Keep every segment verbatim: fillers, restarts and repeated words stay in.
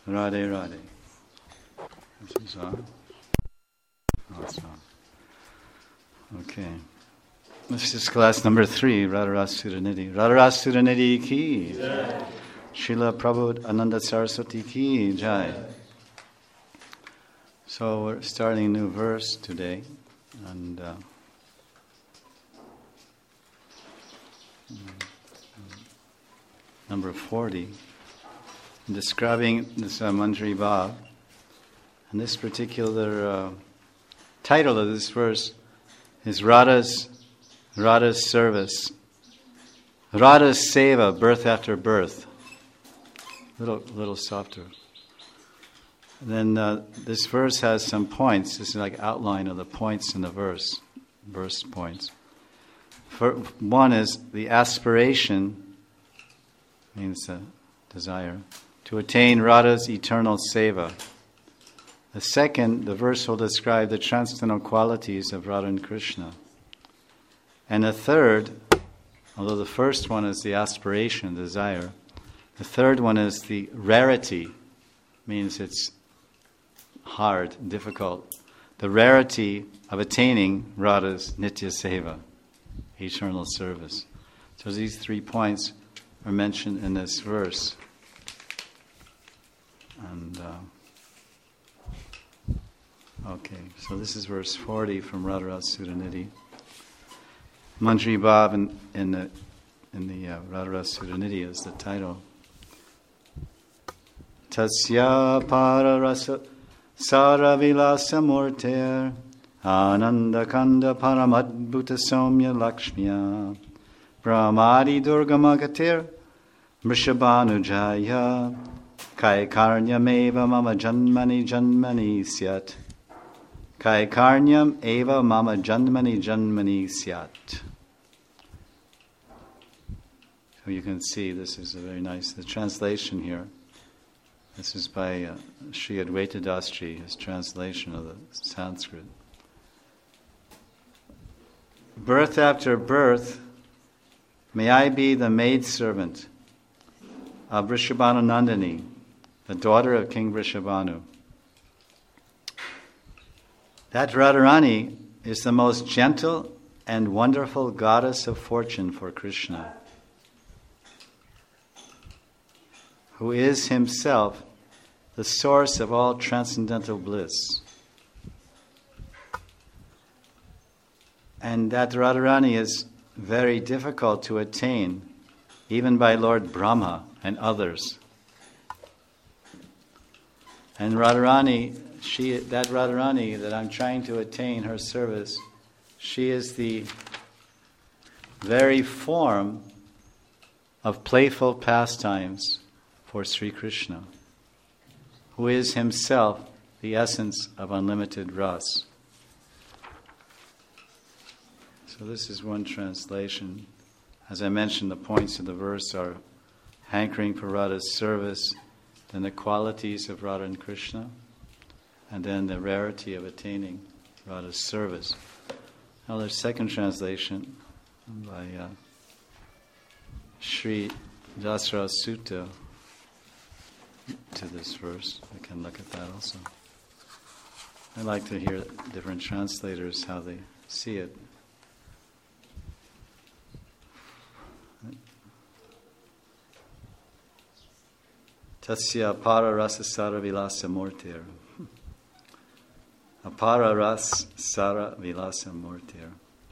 Radhe Radhe. This is on. Oh, it's on. Okay. This is class number three, Radharasa Sudanidhi. Radharasa Sudanidhi ki Jai. Srila Prabhu Ananda Saraswati ki Jai. So we're starting a new verse today, and uh, number forty, describing this uh, Manjari Bhav. And this particular uh, title of this verse is Radha's Radha's service, Radha's seva, birth after birth. Little little softer. And then uh, this verse has some points. This is like outline of the points in the verse, verse points. For, one is the aspiration, means the desire, to attain Radha's eternal seva. The second, the verse will describe the transcendental qualities of Radha and Krishna. And the third, although the first one is the aspiration, desire, the third one is the rarity, means it's hard, difficult, the rarity of attaining Radha's Nitya Seva, eternal service. So these three points are mentioned in this verse. And uh, okay, so this is verse forty from Radharasa Sudanidhi. Manjari Bhav in, in the in the uh, Radharasa Sudanidhi is the title. Tasya pararasa Saravilasa Murter Ananda Kanda Paramadbhuta Somya Lakshmiya Brahmadi Durgamagatir Mrishabhanujaya Kaikarnyam eva mama janmani janmani syat Kaikarnyam eva mama janmani janmani syat. So you can see this is a very nice the translation here. This is by uh, Sri Advaita Dasji, his translation of the Sanskrit. Birth after birth, may I be the maidservant of Vrishabhanu Nandini, the daughter of King Vrishabhanu. That Radharani is the most gentle and wonderful goddess of fortune for Krishna, who is himself the source of all transcendental bliss. And that Radharani is very difficult to attain, even by Lord Brahma and others. And Radharani, she, that Radharani that I'm trying to attain her service, she is the very form of playful pastimes for Sri Krishna, who is himself the essence of unlimited ras. So this is one translation. As I mentioned, the points of the verse are hankering for Radha's service, then the qualities of Radha and Krishna, and then the rarity of attaining Radha's service. Now there's second translation by uh, Sri Dasra Sutta to this verse. We can look at that also. I like to hear different translators, how they see it. Tasya apara rasa sara vilasa mortir. Apara ras sara vilasa mortir.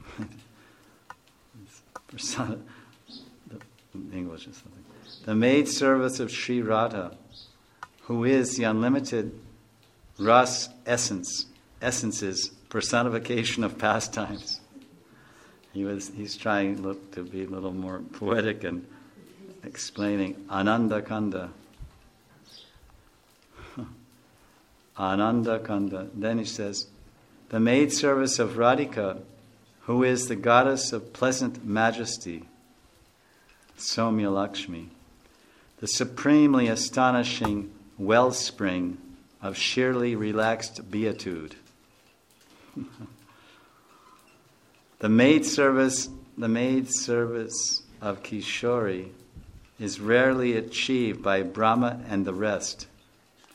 English or something. The maid service of Sri Radha, who is the unlimited ras essence, essences, personification of pastimes. He was he's trying look, to be a little more poetic and explaining Ananda Kanda. Ananda Kanda. Then he says, the maid service of Radhika, who is the goddess of pleasant majesty, Somya Lakshmi, the supremely astonishing wellspring of sheerly relaxed beatitude. The maid service, the maid service of Kishori is rarely achieved by Brahma and the rest,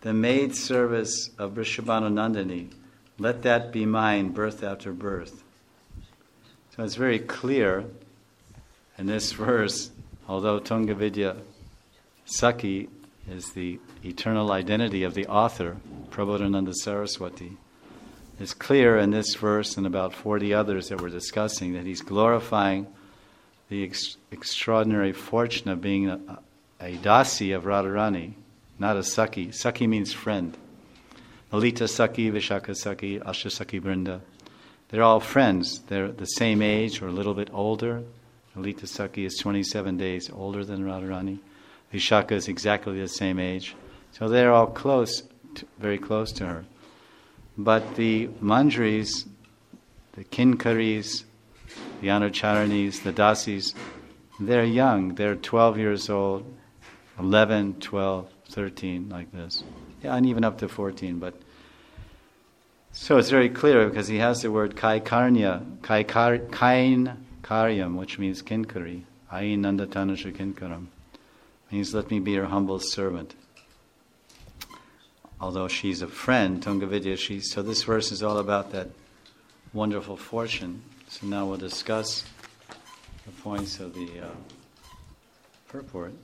the maid service of Vrishabhanu Nandini, let that be mine birth after birth. So it's very clear in this verse, although Tungavidya Sakhi is the eternal identity of the author, Prabodhananda Saraswati, it's clear in this verse and about forty others that we're discussing that he's glorifying the ex- extraordinary fortune of being a, a dasi of Radharani, not a Sakhi. Sakhi means friend. Lalita Sakhi, Vishakha Sakhi, Asha Sakhi Vrinda. They're all friends. They're the same age or a little bit older. Lalita Sakhi is twenty-seven days older than Radharani. Vishakha is exactly the same age. So they're all close, to, very close to her. But the Manjaris, the Kinkaris, the Anucharanis, the Dasis, they're young. They're twelve years old, eleven, twelve, thirteen, like this. Yeah, and even up to fourteen. But so it's very clear because he has the word kai karnya, kai kain karyam, which means kinkari. Ayin nandatanusha kinkaram. Means let me be your humble servant. Although she's a friend, Tungavidya, she's, so this verse is all about that wonderful fortune. So now we'll discuss the points of the uh, purport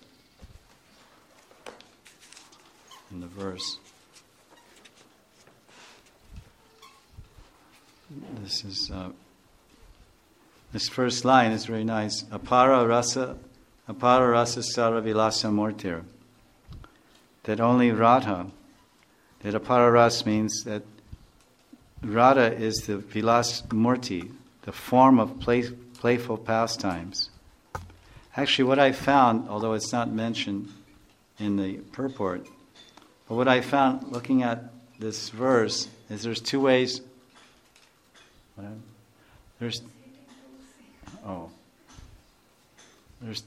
in the verse. This is uh, this first line is very nice. Apara rasa, apara rasa sara vilasa mortir. That only Radha. That apara ras means that Radha is the vilas murti, the form of play, playful pastimes. Actually, what I found, although it's not mentioned in the purport, but what I found looking at this verse is there's two ways. What I, there's oh, there's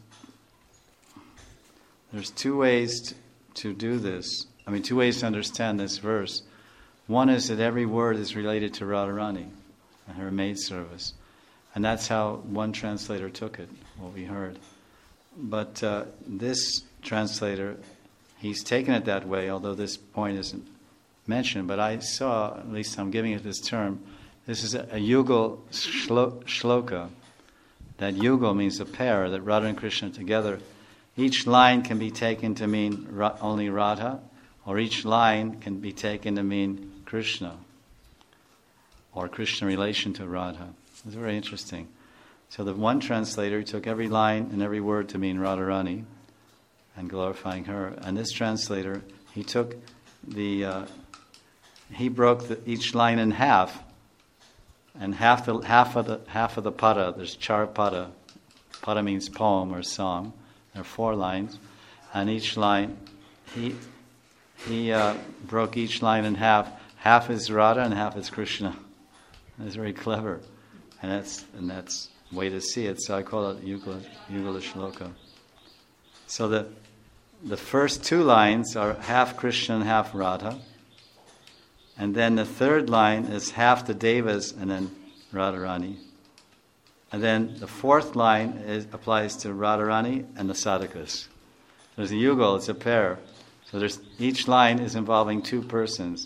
there's two ways to, to do this. I mean, two ways to understand this verse. One is that every word is related to Radharani and her maid service. And that's how one translator took it, what we heard. But uh, this translator, he's taken it that way, although this point isn't mentioned. But I saw, at least I'm giving it this term, this is a, a yugal shlo- shloka. That yugal means a pair, that Radha and Krishna together. Each line can be taken to mean ra- only Radha, or each line can be taken to mean Krishna, or Krishna relation to Radha. It's very interesting. So the one translator took every line and every word to mean Radharani and glorifying her. And this translator, he took the, uh, he broke the, each line in half, and half the half of the half of the pada. There's char pada. Pada means poem or song. There are four lines, and each line, he. He uh, broke each line in half. Half is Radha and half is Krishna. That's very clever, and that's and that's a way to see it. So I call it Yugala, Yugala Shloka. So the the first two lines are half Krishna and half Radha, and then the third line is half the Devas and then Radharani, and then the fourth line is, applies to Radharani and the Sadhakas. There's a yugal; it's a pair. So there's, each line is involving two persons.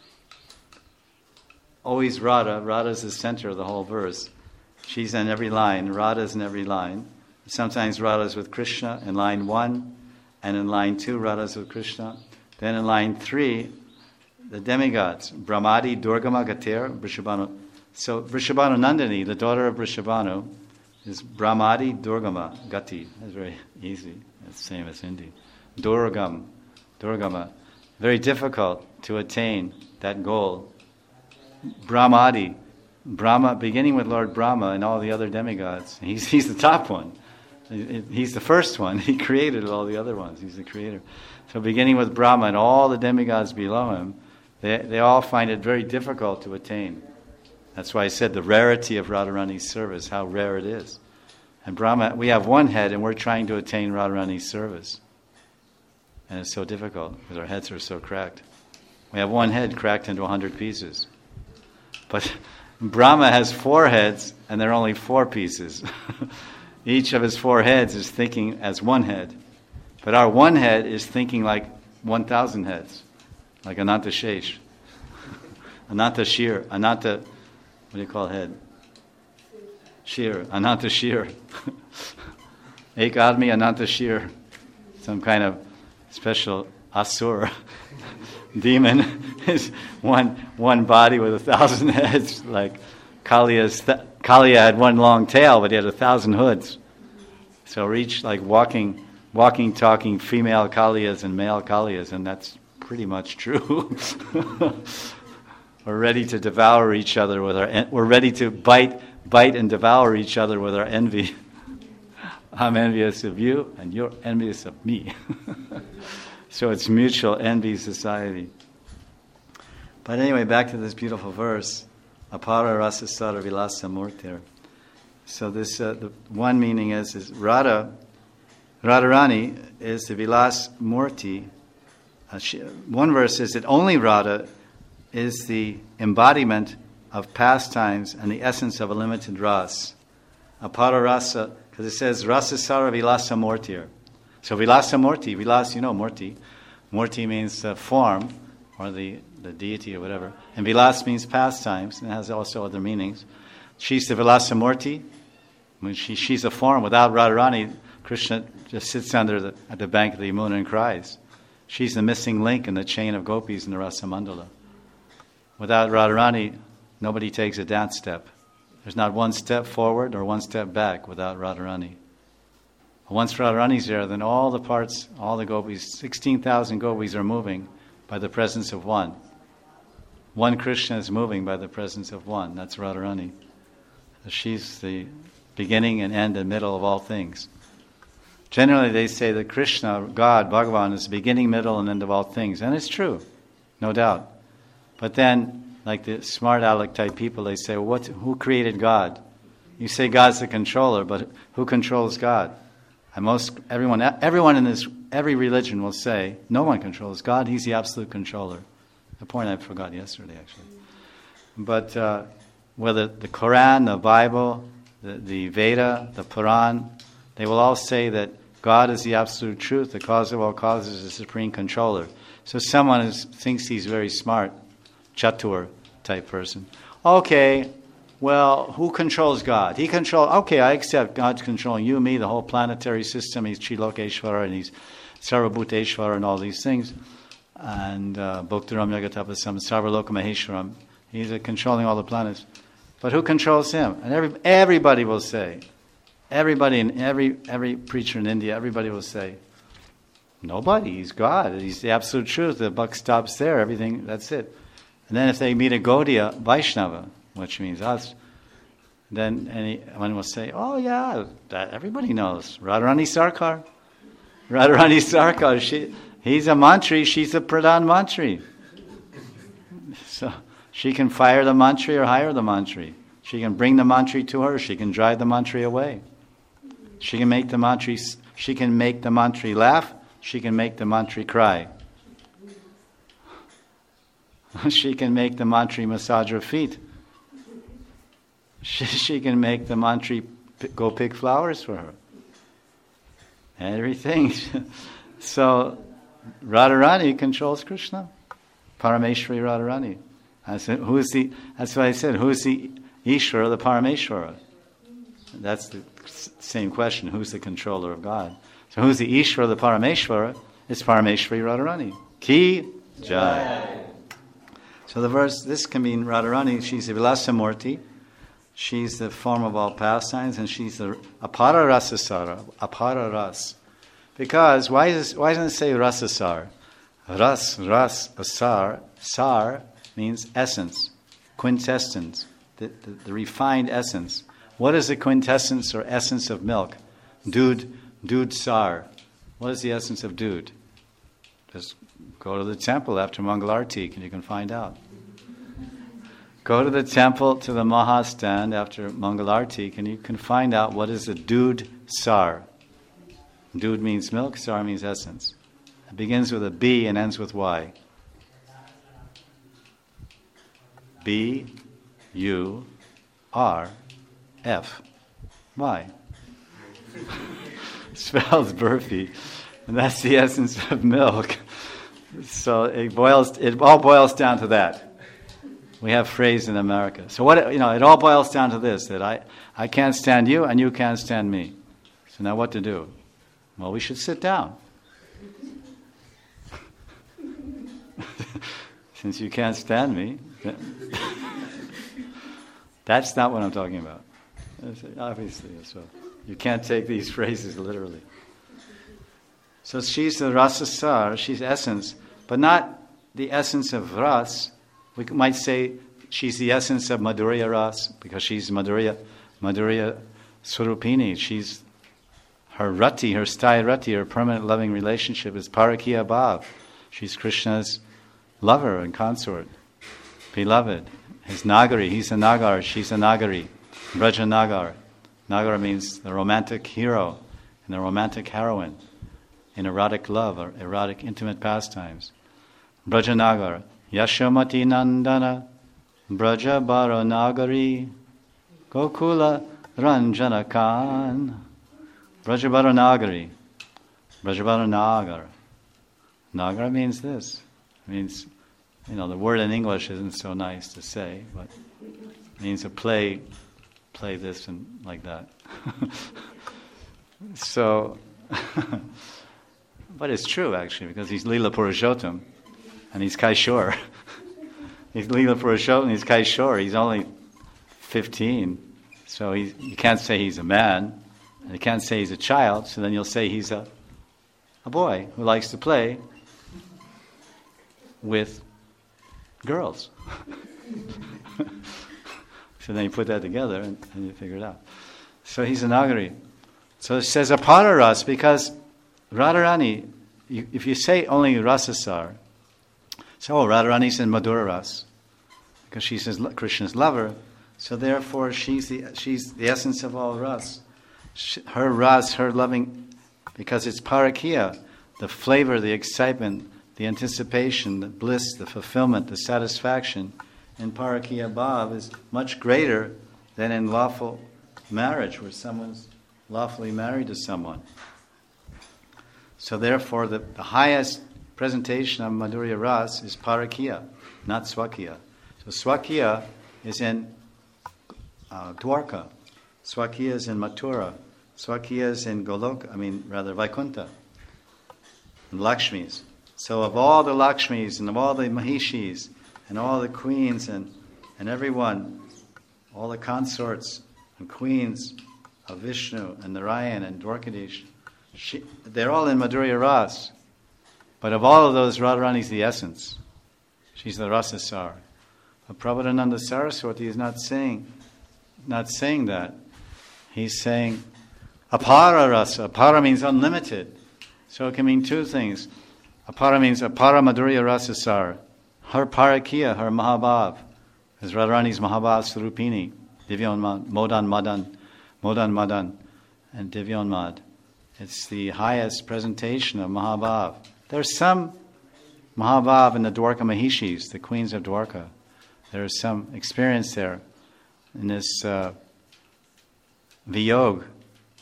Always Radha. Radha is the center of the whole verse. She's in every line. Radha is in every line. Sometimes Radha is with Krishna in line one, and in line two Radha is with Krishna. Then in line three, the demigods, Brahmadi, Durgama, Gatir, Vrishabhanu. So Vrishabhanu Nandini, the daughter of Vrishabhanu, is Brahmadi, Durgama, Gati. That's very easy. That's the same as Hindi. Durgam. Durgama, very difficult to attain that goal. Brahmadi, Brahma, beginning with Lord Brahma and all the other demigods. He's he's the top one. He's the first one. He created all the other ones. He's the creator. So beginning with Brahma and all the demigods below him, they they all find it very difficult to attain. That's why I said the rarity of Radharani's service, how rare it is. And Brahma, we have one head and we're trying to attain Radharani's service. And it's so difficult because our heads are so cracked. We have one head cracked into a hundred pieces. But Brahma has four heads and there are only four pieces. Each of his four heads is thinking as one head. But our one head is thinking like one thousand heads. like Ananta Shesh. Ananta Shir. Ananta, what do you call head? Shir. Ananta Shir. Ek Admi Ananta Shir. Some kind of special asur. Demon is one one body with a thousand heads. Like Kaliya's th- Kaliya had one long tail, but he had a thousand hoods. So reach like walking, walking, talking female Kaliyas and male Kaliyas, and that's pretty much true. We're ready to devour each other with our. En- we're ready to bite, bite and devour each other with our envy. I'm envious of you, and you're envious of me. So it's mutual envy society. But anyway, back to this beautiful verse, Apara Rasa Sara Vilasa Murtir. So this uh, the one meaning is is Radha, Radharani is the Vilas Murti. Uh, she, one verse is that only Radha is the embodiment of pastimes and the essence of a limited ras. Apara Rasa, because it says Rasa Sara Vilasa Murtir. So Vilasa Murti, Vilas, you know Murti. Murti means uh, form, or the, the deity or whatever. And Vilas means pastimes, and it has also other meanings. She's the Vilasa Murti. When she, she's a form. Without Radharani, Krishna just sits under the, at the bank of the Yamuna and cries. She's the missing link in the chain of gopis in the Rasa Mandala. Without Radharani, nobody takes a dance step. There's not one step forward or one step back without Radharani. Once Radharani's there, then all the parts, all the gopis, sixteen thousand gopis are moving by the presence of one. One Krishna is moving by the presence of one. That's Radharani. She's the beginning and end and middle of all things. Generally they say that Krishna, God, Bhagavan, is the beginning, middle, and end of all things. And it's true, no doubt. But then, like the smart aleck type people, they say, well, what, who created God? You say God's the controller, but who controls God? And most everyone, everyone in this, every religion will say, no one controls God. He's the absolute controller. The point I forgot yesterday, actually. But uh, whether the Quran, the Bible, the, the Veda, the Puran, they will all say that God is the absolute truth. The cause of all causes is the supreme controller. So someone is, thinks he's very smart, chatur type person. Okay. Well, who controls God? He controls, okay, I accept God's controlling you, me, the whole planetary system. He's Trilokeshvara and he's Sarvabhuteshvara and all these things. And uh, Bhoktaram Yagatapasam, Sarvaloka Maheshwaram. He's uh, controlling all the planets. But who controls him? And every, everybody will say, everybody, in every every preacher in India, everybody will say, nobody, he's God. He's the absolute truth. The buck stops there, everything, that's it. And then if they meet a Gaudiya Vaishnava, which means us, then anyone will say, oh yeah, that everybody knows. Radharani Sarkar. Radharani Sarkar, she, he's a mantri, she's a pradhan mantri. So she can fire the mantri or hire the mantri. She can bring the mantri to her, she can drive the mantri away. She can make the mantri, she can make the mantri laugh, she can make the mantri cry. She can make the mantri massage her feet. She, she can make the mantri p- go pick flowers for her. Everything. So, Radharani controls Krishna. Parameshwari Radharani. I said, who is the, that's what I said, who is the Ishvara, the Parameshwara? That's the same question, who's the controller of God? So who's the Ishvara, the Parameshwara? It's Parameshwari Radharani. Ki Jai. So the verse, this can mean Radharani, she's the Vilasamurti. She's the form of all pastimes, and she's the apara rasasara, apara ras. Because, why, is, why doesn't it say rasasar? Ras, ras, asar, sar means essence, quintessence, the, the, the refined essence. What is the quintessence or essence of milk? Dood, dood sar. What is the essence of dood? Just go to the temple after Mangalarti and you can find out. Go to the temple, to the Mahastand after Mangalarti, and you can find out what is the Dood Sar. Dood means milk, Sar means essence. It begins with a B and ends with Y. B, U, R, F, Y. Spells Burfi. And that's the essence of milk. So it boils. It all boils down to that. We have phrase in America. So what you know, it all boils down to this: that I, I can't stand you, and you can't stand me. So now what to do? Well, we should sit down. Since you can't stand me, that's not what I'm talking about. Obviously, so you can't take these phrases literally. So she's the rasasar, she's essence, but not the essence of ras. We might say she's the essence of Madhurya ras, because she's Madhurya, Madhurya Swarupini. She's her rati, her sthaya rati, her permanent loving relationship is Parakya Bhav. She's Krishna's lover and consort, beloved. His Nagari, he's a Nagar, she's a Nagari. Braja Nagar. Nagar means the romantic hero and the romantic heroine in erotic love or erotic intimate pastimes. Braja Nagar. Yashomati Nandana Braja Baro Nagari Gokula Ranjana Khan. Braja Baro Nagari. Braja Baro Nagar. Nagar means this. It means, you know, the word in English isn't so nice to say, but it means to play, play this and like that. So, but it's true actually, because he's Leela Purushottam and he's Kaishore. He's Leela Purushottam and he's Kaishore. He's only fifteen, so he, you can't say he's a man, and you can't say he's a child, so then you'll say he's a, a boy who likes to play with girls. So then you put that together and, and you figure it out. So he's a Nagari. So it says Apara Ras, because Radharani, you, if you say only Rasasar, so oh, Radharani's in Madhura Ras, because she's his, Krishna's lover, so therefore she's the she's the essence of all Ras. She, her Ras, her loving, because it's Parakya, the flavor, the excitement, the anticipation, the bliss, the fulfillment, the satisfaction in Parakya Bhav is much greater than in lawful marriage, where someone's lawfully married to someone. So therefore, the, the highest presentation of Madhurya Ras is Parakya, not Swakya. So Swakya is in uh, Dwarka. Swakya is in Mathura. Swakya is in Goloka, I mean, rather Vaikuntha, and Lakshmis. So of all the Lakshmis and of all the Mahishis and all the queens and, and everyone, all the consorts and queens of Vishnu and Narayan and Dwarkadish, she, they're all in Madhurya Ras. But of all of those, Radharani's the essence. She's the Rasasar. But Prabhupada Saraswati is not saying, not saying that. He's saying Apara Rasa. Apara means unlimited. So it can mean two things. Apara means Apara Madhurya Rasasar. Her Parakya, her Mahabhav, is Radharani's Mahabhav Swarupini, Divyanmad, Modan Madan, Modan Madan, and Divyanmad. It's the highest presentation of Mahabhav. There's some Mahabhav in the Dwarka Mahishis, the queens of Dwarka. There's some experience there in this uh, Viyog.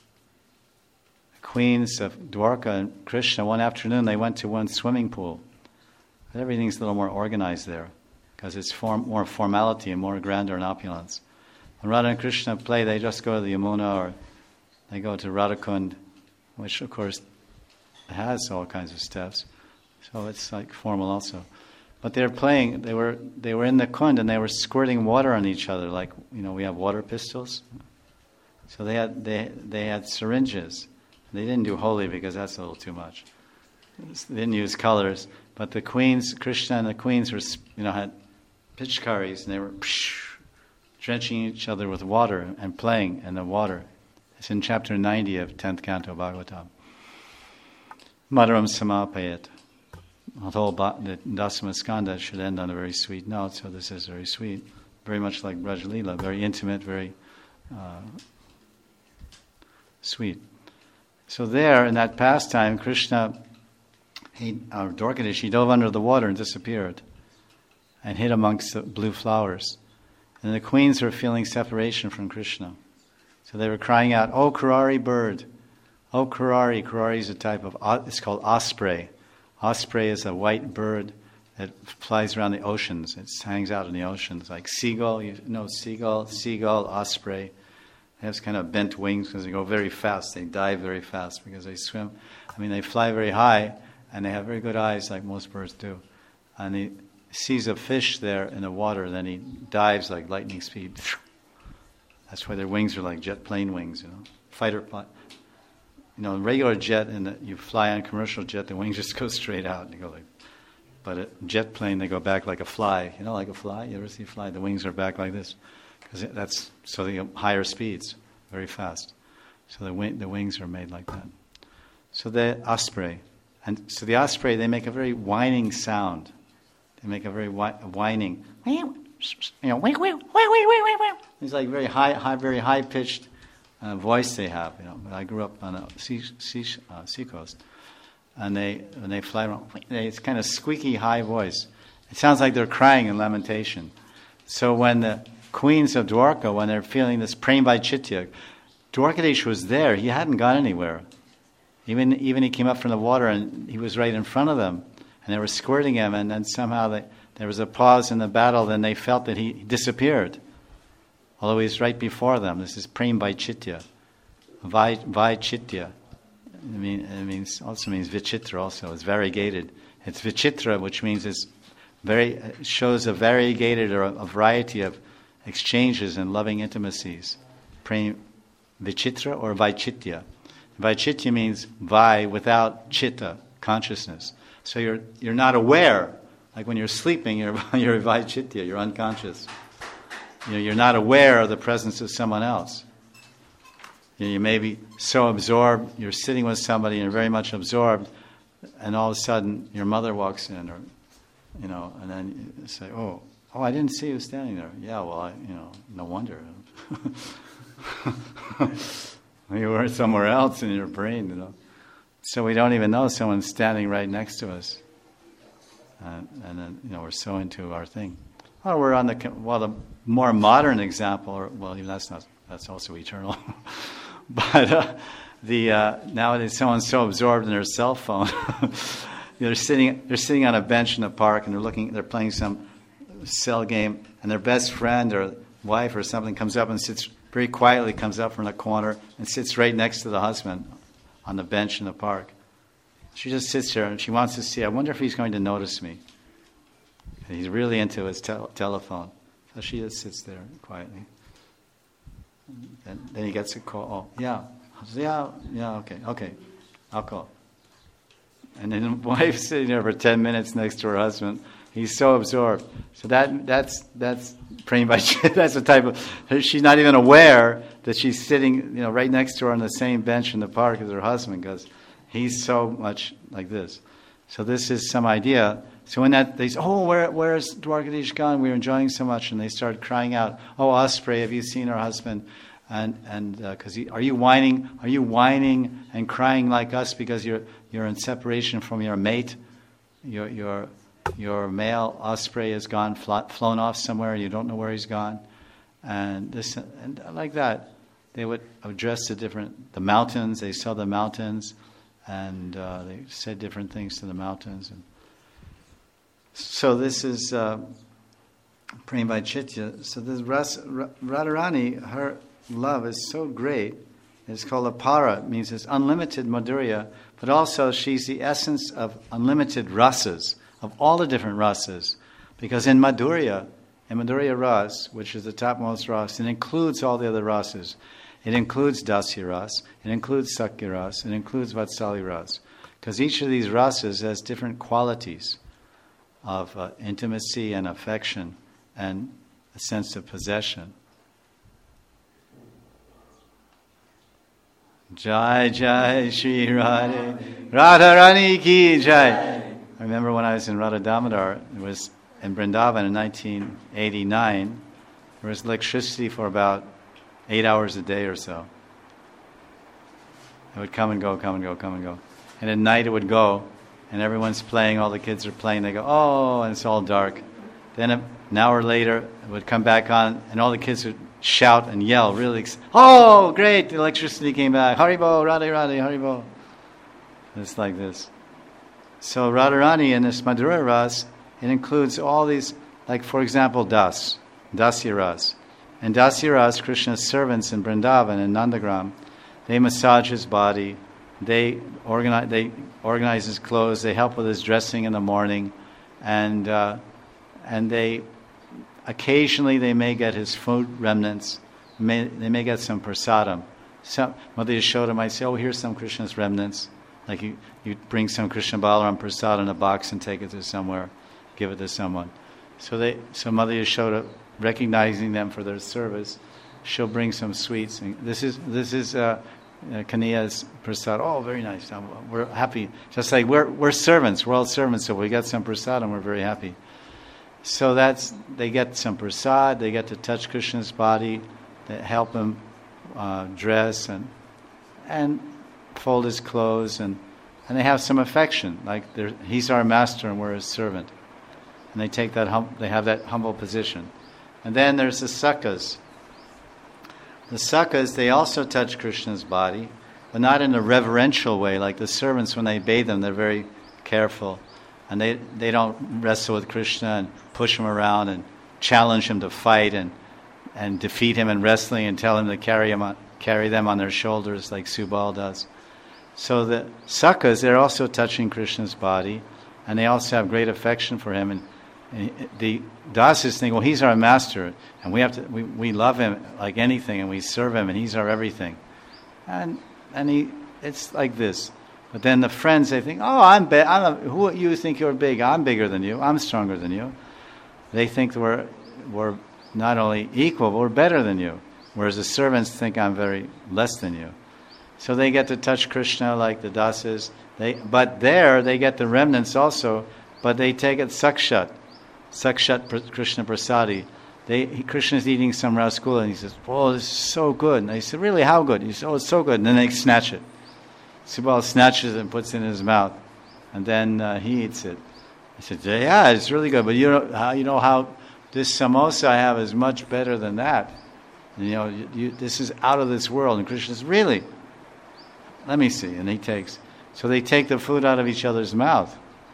Queens of Dwarka and Krishna, one afternoon they went to one swimming pool. But everything's a little more organized there, because it's form, more formality and more grandeur and opulence. When Radha and Krishna play, they just go to the Yamuna or they go to Radhakund, which of course has all kinds of steps. So it's like formal also. But they're playing, they were they were in the Kund and they were squirting water on each other, like, you know, we have water pistols. So they had they they had syringes. They didn't do holy because that's a little too much. They didn't use colors, but the queens, Krishna and the queens, were, you know, had pitchkaris and they were psh, drenching each other with water and playing in the water. It's in chapter ninety of tenth canto Bhagavatam. Madhuram Samapayat. Although the Dasama Skanda should end on a very sweet note, so this is very sweet, very much like Braj Leela, very intimate, very uh, sweet. So there, in that pastime, Krishna, he, or Dwarkadish, he dove under the water and disappeared and hid amongst the blue flowers. And the queens were feeling separation from Krishna. So they were crying out, "Oh, Kurari bird! Oh, Kurari!" Kurari is a type of, it's called osprey. Osprey is a white bird that flies around the oceans. It hangs out in the oceans, like seagull. You know, seagull, seagull, osprey. They have kind of bent wings because they go very fast. They dive very fast because they swim. I mean, they fly very high, and they have very good eyes, like most birds do. And he sees a fish there in the water, and then he dives like lightning speed. That's why their wings are like jet plane wings, you know, fighter plane. You know, regular jet, and you fly on a commercial jet, the wings just go straight out. And you go like, but a jet plane, they go back like a fly. You know, like a fly. You ever see a fly? The wings are back like this, because that's so they get higher speeds, very fast. So the wing, the wings are made like that. So the osprey, and so the osprey, they make a very whining sound. They make a very whi- whining, you know, it's like very high, high, very high pitched. Uh, voice they have, you know. I grew up on a sea, sea, uh, sea coast, and they when they fly around, they, it's kind of squeaky high voice. It sounds like they're crying in lamentation. So when the queens of Dwarka, when they're feeling this prem vaicitya, Dwarkadish was there. He hadn't gone anywhere. Even even he came up from the water and he was right in front of them, and they were squirting him. And then somehow they, there was a pause in the battle. Then they felt that he disappeared. Although he's right before them. This is prem vaicitya. Vai, vaicitya. I mean, it means also means vichitra. Also, it's variegated. It's vichitra, which means it's very it shows a variegated or a, a variety of exchanges and loving intimacies. Prem vichitra or vaicitya. Vaicitya means vai without chitta, consciousness. So you're you're not aware. Like when you're sleeping, you're you're vaicitya. You're unconscious. You know, you're not aware of the presence of someone else. You know, you may be so absorbed, you're sitting with somebody and you're very much absorbed, and all of a sudden your mother walks in, or, you know, and then you say, oh, oh, I didn't see you standing there. Yeah, well, I, you know, no wonder. You were somewhere else in your brain, you know. So we don't even know someone's standing right next to us. Uh, and then, you know, we're so into our thing. Or we're on the, well, the more modern example, or, well, even that's not, that's also eternal. But uh, the uh, nowadays someone's so absorbed in their cell phone, they're sitting, they're sitting on a bench in the park and they're looking, they're playing some cell game, and their best friend or wife or something comes up and sits very quietly, comes up from the corner and sits right next to the husband on the bench in the park. She just sits there and she wants to see, I wonder if he's going to notice me. And he's really into his tel- telephone. So she just sits there quietly. And then he gets a call. Oh, yeah. Yeah, yeah, okay, okay. I'll call. And then the wife's sitting there for ten minutes next to her husband. He's so absorbed. So that that's that's praying by that's the type of, she's not even aware that she's sitting, you know, right next to her on the same bench in the park as her husband, because he's so much like this. So this is some idea. So when that, they say, oh, where, where's Dwarkadish gone? We were enjoying so much. And they start crying out, oh, Osprey, have you seen her husband? And and because uh, are you whining? Are you whining and crying like us because you're you're in separation from your mate? Your your your male Osprey has gone fl- flown off somewhere. You don't know where he's gone, and this and like that. They would address the different the mountains. They saw the mountains, and uh, they said different things to the mountains. And so this is uh, praying by Chitya. So this Ras, Radharani, her love is so great. It's called apara. It means it's unlimited madhurya, but also she's the essence of unlimited rasas, of all the different rasas. Because in madhurya, in madhurya ras, which is the topmost ras, it includes all the other rasas. It includes dasya ras, it includes sakya ras, it includes vatsalya ras. Because each of these rasas has different qualities of uh, intimacy and affection and a sense of possession. Jai Jai Shri Radhe Radharani Ki Jai. I remember when I was in Radha Damodar, it was in Vrindavan in nineteen eighty-nine, there was electricity for about eight hours a day or so. It would come and go, come and go, come and go. And at night it would go, and everyone's playing, all the kids are playing, they go, oh, and it's all dark. Then an hour later, it would come back on, and all the kids would shout and yell, really, oh, great, the electricity came back, Haribo, Radhe, Radhe, Haribo. It's like this. So Radharani in this Madhura Ras, it includes all these, like for example, Das, Dasya Ras. And Dasya Ras, Krishna's servants in Vrindavan and Nandagram, they massage his body, they organize, they organize his clothes, they help with his dressing in the morning, and uh, and they occasionally they may get his food remnants, may, they may get some prasadam. Some, Mother Yashoda might say, oh, here's some Krishna's remnants. Like you, you bring some Krishna Balaram prasad in a box and take it to somewhere, give it to someone. So they, so Mother Yashoda, recognizing them for their service, she'll bring some sweets. And this is this is uh, uh, Kaniya's prasad. Oh, very nice. Um, we're happy. Just like we're we're servants. We're all servants. So we got some prasad and we're very happy. So that's they get some prasad. They get to touch Krishna's body. They help him uh, dress and and fold his clothes, and and they have some affection. Like he's our master and we're his servant. And they take that hum- they have that humble position. And then there's the Sakhas. The Sakhas, they also touch Krishna's body, but not in a reverential way. Like the servants, when they bathe them, they're very careful. And they, they don't wrestle with Krishna and push him around and challenge him to fight and, and defeat him in wrestling and tell him to carry, him on, carry them on their shoulders like Subal does. So the Sakhas, they're also touching Krishna's body, and they also have great affection for him. And And the Dasas think, well, he's our master, and we have to, we, we love him like anything, and we serve him, and he's our everything. And and he, it's like this. But then the friends, they think, oh, I'm big. I'm a, who you think you're big? I'm bigger than you. I'm stronger than you. They think we're we're not only equal, but we're better than you. Whereas the servants think I'm very less than you. So they get to touch Krishna like the Dasas. They, but there they get the remnants also. But they take it sakshat. Sakshat Krishna Prasadi. They, he, Krishna's eating some rasgula and he says, oh, this is so good. And they say, really, how good? He says, oh, it's so good. And then they snatch it. Subal snatches it and puts it in his mouth. And then uh, he eats it. I said, yeah, it's really good. But you know how, you know how this samosa I have is much better than that. And, you know, you, you, this is out of this world. And Krishna says, really? Let me see. And he takes. So they take the food out of each other's mouth.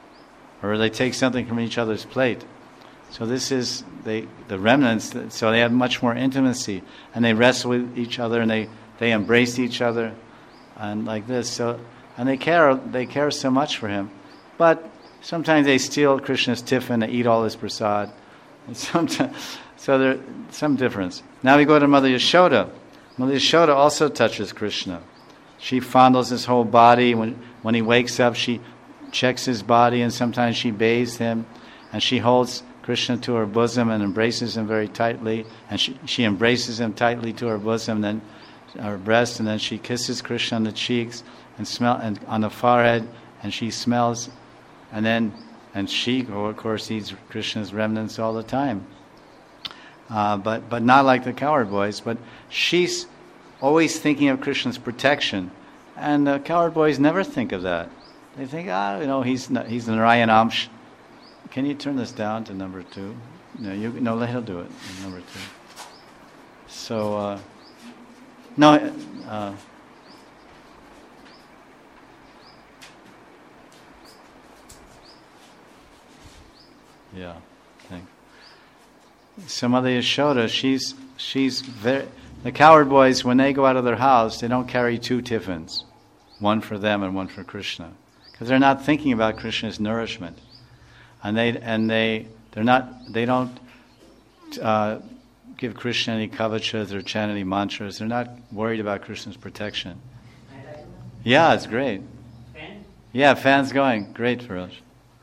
Or they take something from each other's plate. So this is they, the remnants, so they have much more intimacy. And they wrestle with each other, and they, they embrace each other, and like this. So and they care they care so much for him. But sometimes they steal Krishna's tiffin, they eat all his prasad. And sometimes, so there's some difference. Now we go to Mother Yashoda. Mother Yashoda also touches Krishna. She fondles his whole body. When when he wakes up, she checks his body, and sometimes she bathes him, and she holds Krishna to her bosom and embraces him very tightly, and she, she embraces him tightly to her bosom, then her breast, and then she kisses Krishna on the cheeks and smell and on the forehead, and she smells, and then and she of course eats Krishna's remnants all the time. Uh, but but not like the coward boys, but she's always thinking of Krishna's protection, and the coward boys never think of that. They think, ah, you know, he's not, he's the Narayanamsh. Can you turn this down to number two? No, you no, let he'll do it. Number two. So, uh, no, uh, yeah, thanks. So Mother Yashoda, she's she's very. The coward boys, when they go out of their house, they don't carry two tiffins, one for them and one for Krishna. Because they're not thinking about Krishna's nourishment, and they and they they're not they don't uh, give Krishna any kavachas or chant any mantras. They're not worried about Krishna's protection. Yeah, it's great. Fan? Yeah, fan's going great for us.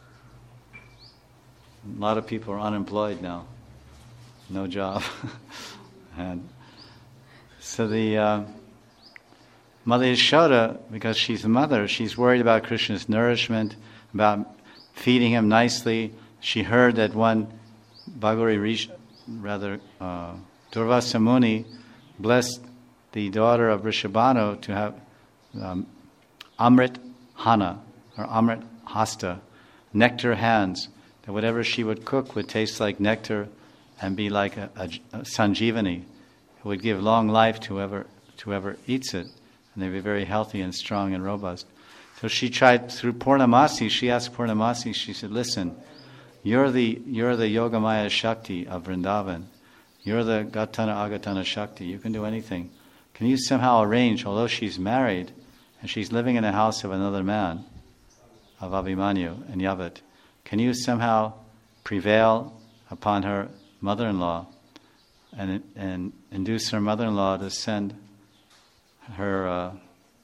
A lot of people are unemployed now, no job, and so the. Uh, Mother Yashoda, because she's a mother, she's worried about Krishna's nourishment, about feeding him nicely. She heard that one Bhagavati Rishi, rather uh, Durvasa Muni, blessed the daughter of Rishabhanu to have um, Amrit Hana, or Amrit Hasta, nectar hands, that whatever she would cook would taste like nectar and be like a, a, a sanjivani. It would give long life to whoever, to whoever eats it. And they'd be very healthy and strong and robust. So she tried through Purnamasi, she asked Purnamasi, she said, listen, you're the you're the Yogamaya Shakti of Vrindavan. You're the Gatana Agatana Shakti. You can do anything. Can you somehow arrange, although she's married and she's living in the house of another man, of Abhimanyu and Yavat, can you somehow prevail upon her mother-in-law and and induce her mother-in-law to send her uh,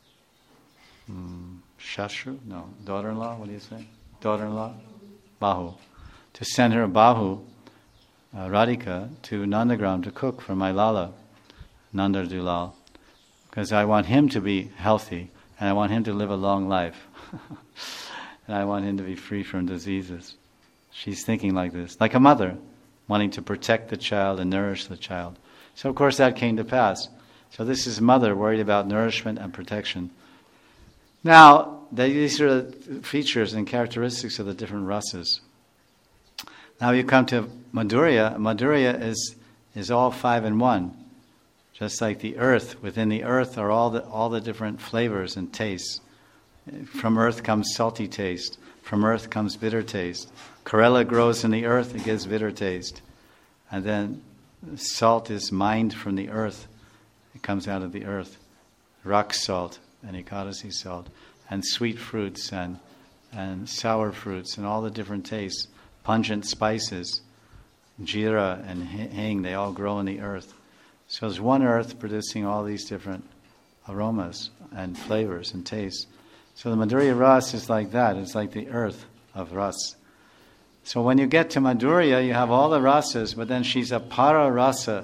mm, Shashru? No, daughter-in-law, what do you say? Daughter-in-law? Bahu. To send her Bahu, uh, Radhika, to Nandagram to cook for my Lala, Nandar Dulal, because I want him to be healthy and I want him to live a long life. And I want him to be free from diseases. She's thinking like this, like a mother, wanting to protect the child and nourish the child. So of course that came to pass. So this is mother worried about nourishment and protection. Now, these are the features and characteristics of the different rasas. Now you come to Madhurya. Madhurya is is all five in one. Just like the earth, within the earth are all the all the different flavors and tastes. From earth comes salty taste. From earth comes bitter taste. Karela grows in the earth, it gives bitter taste. And then salt is mined from the earth. It comes out of the earth. Rock salt and Ekadasi salt. And sweet fruits and, and sour fruits and all the different tastes. Pungent spices. Jira and hing, they all grow in the earth. So there's one earth producing all these different aromas and flavors and tastes. So the Madhurya Ras is like that. It's like the earth of Ras. So when you get to Madhurya, you have all the rasas, but then she's a para rasa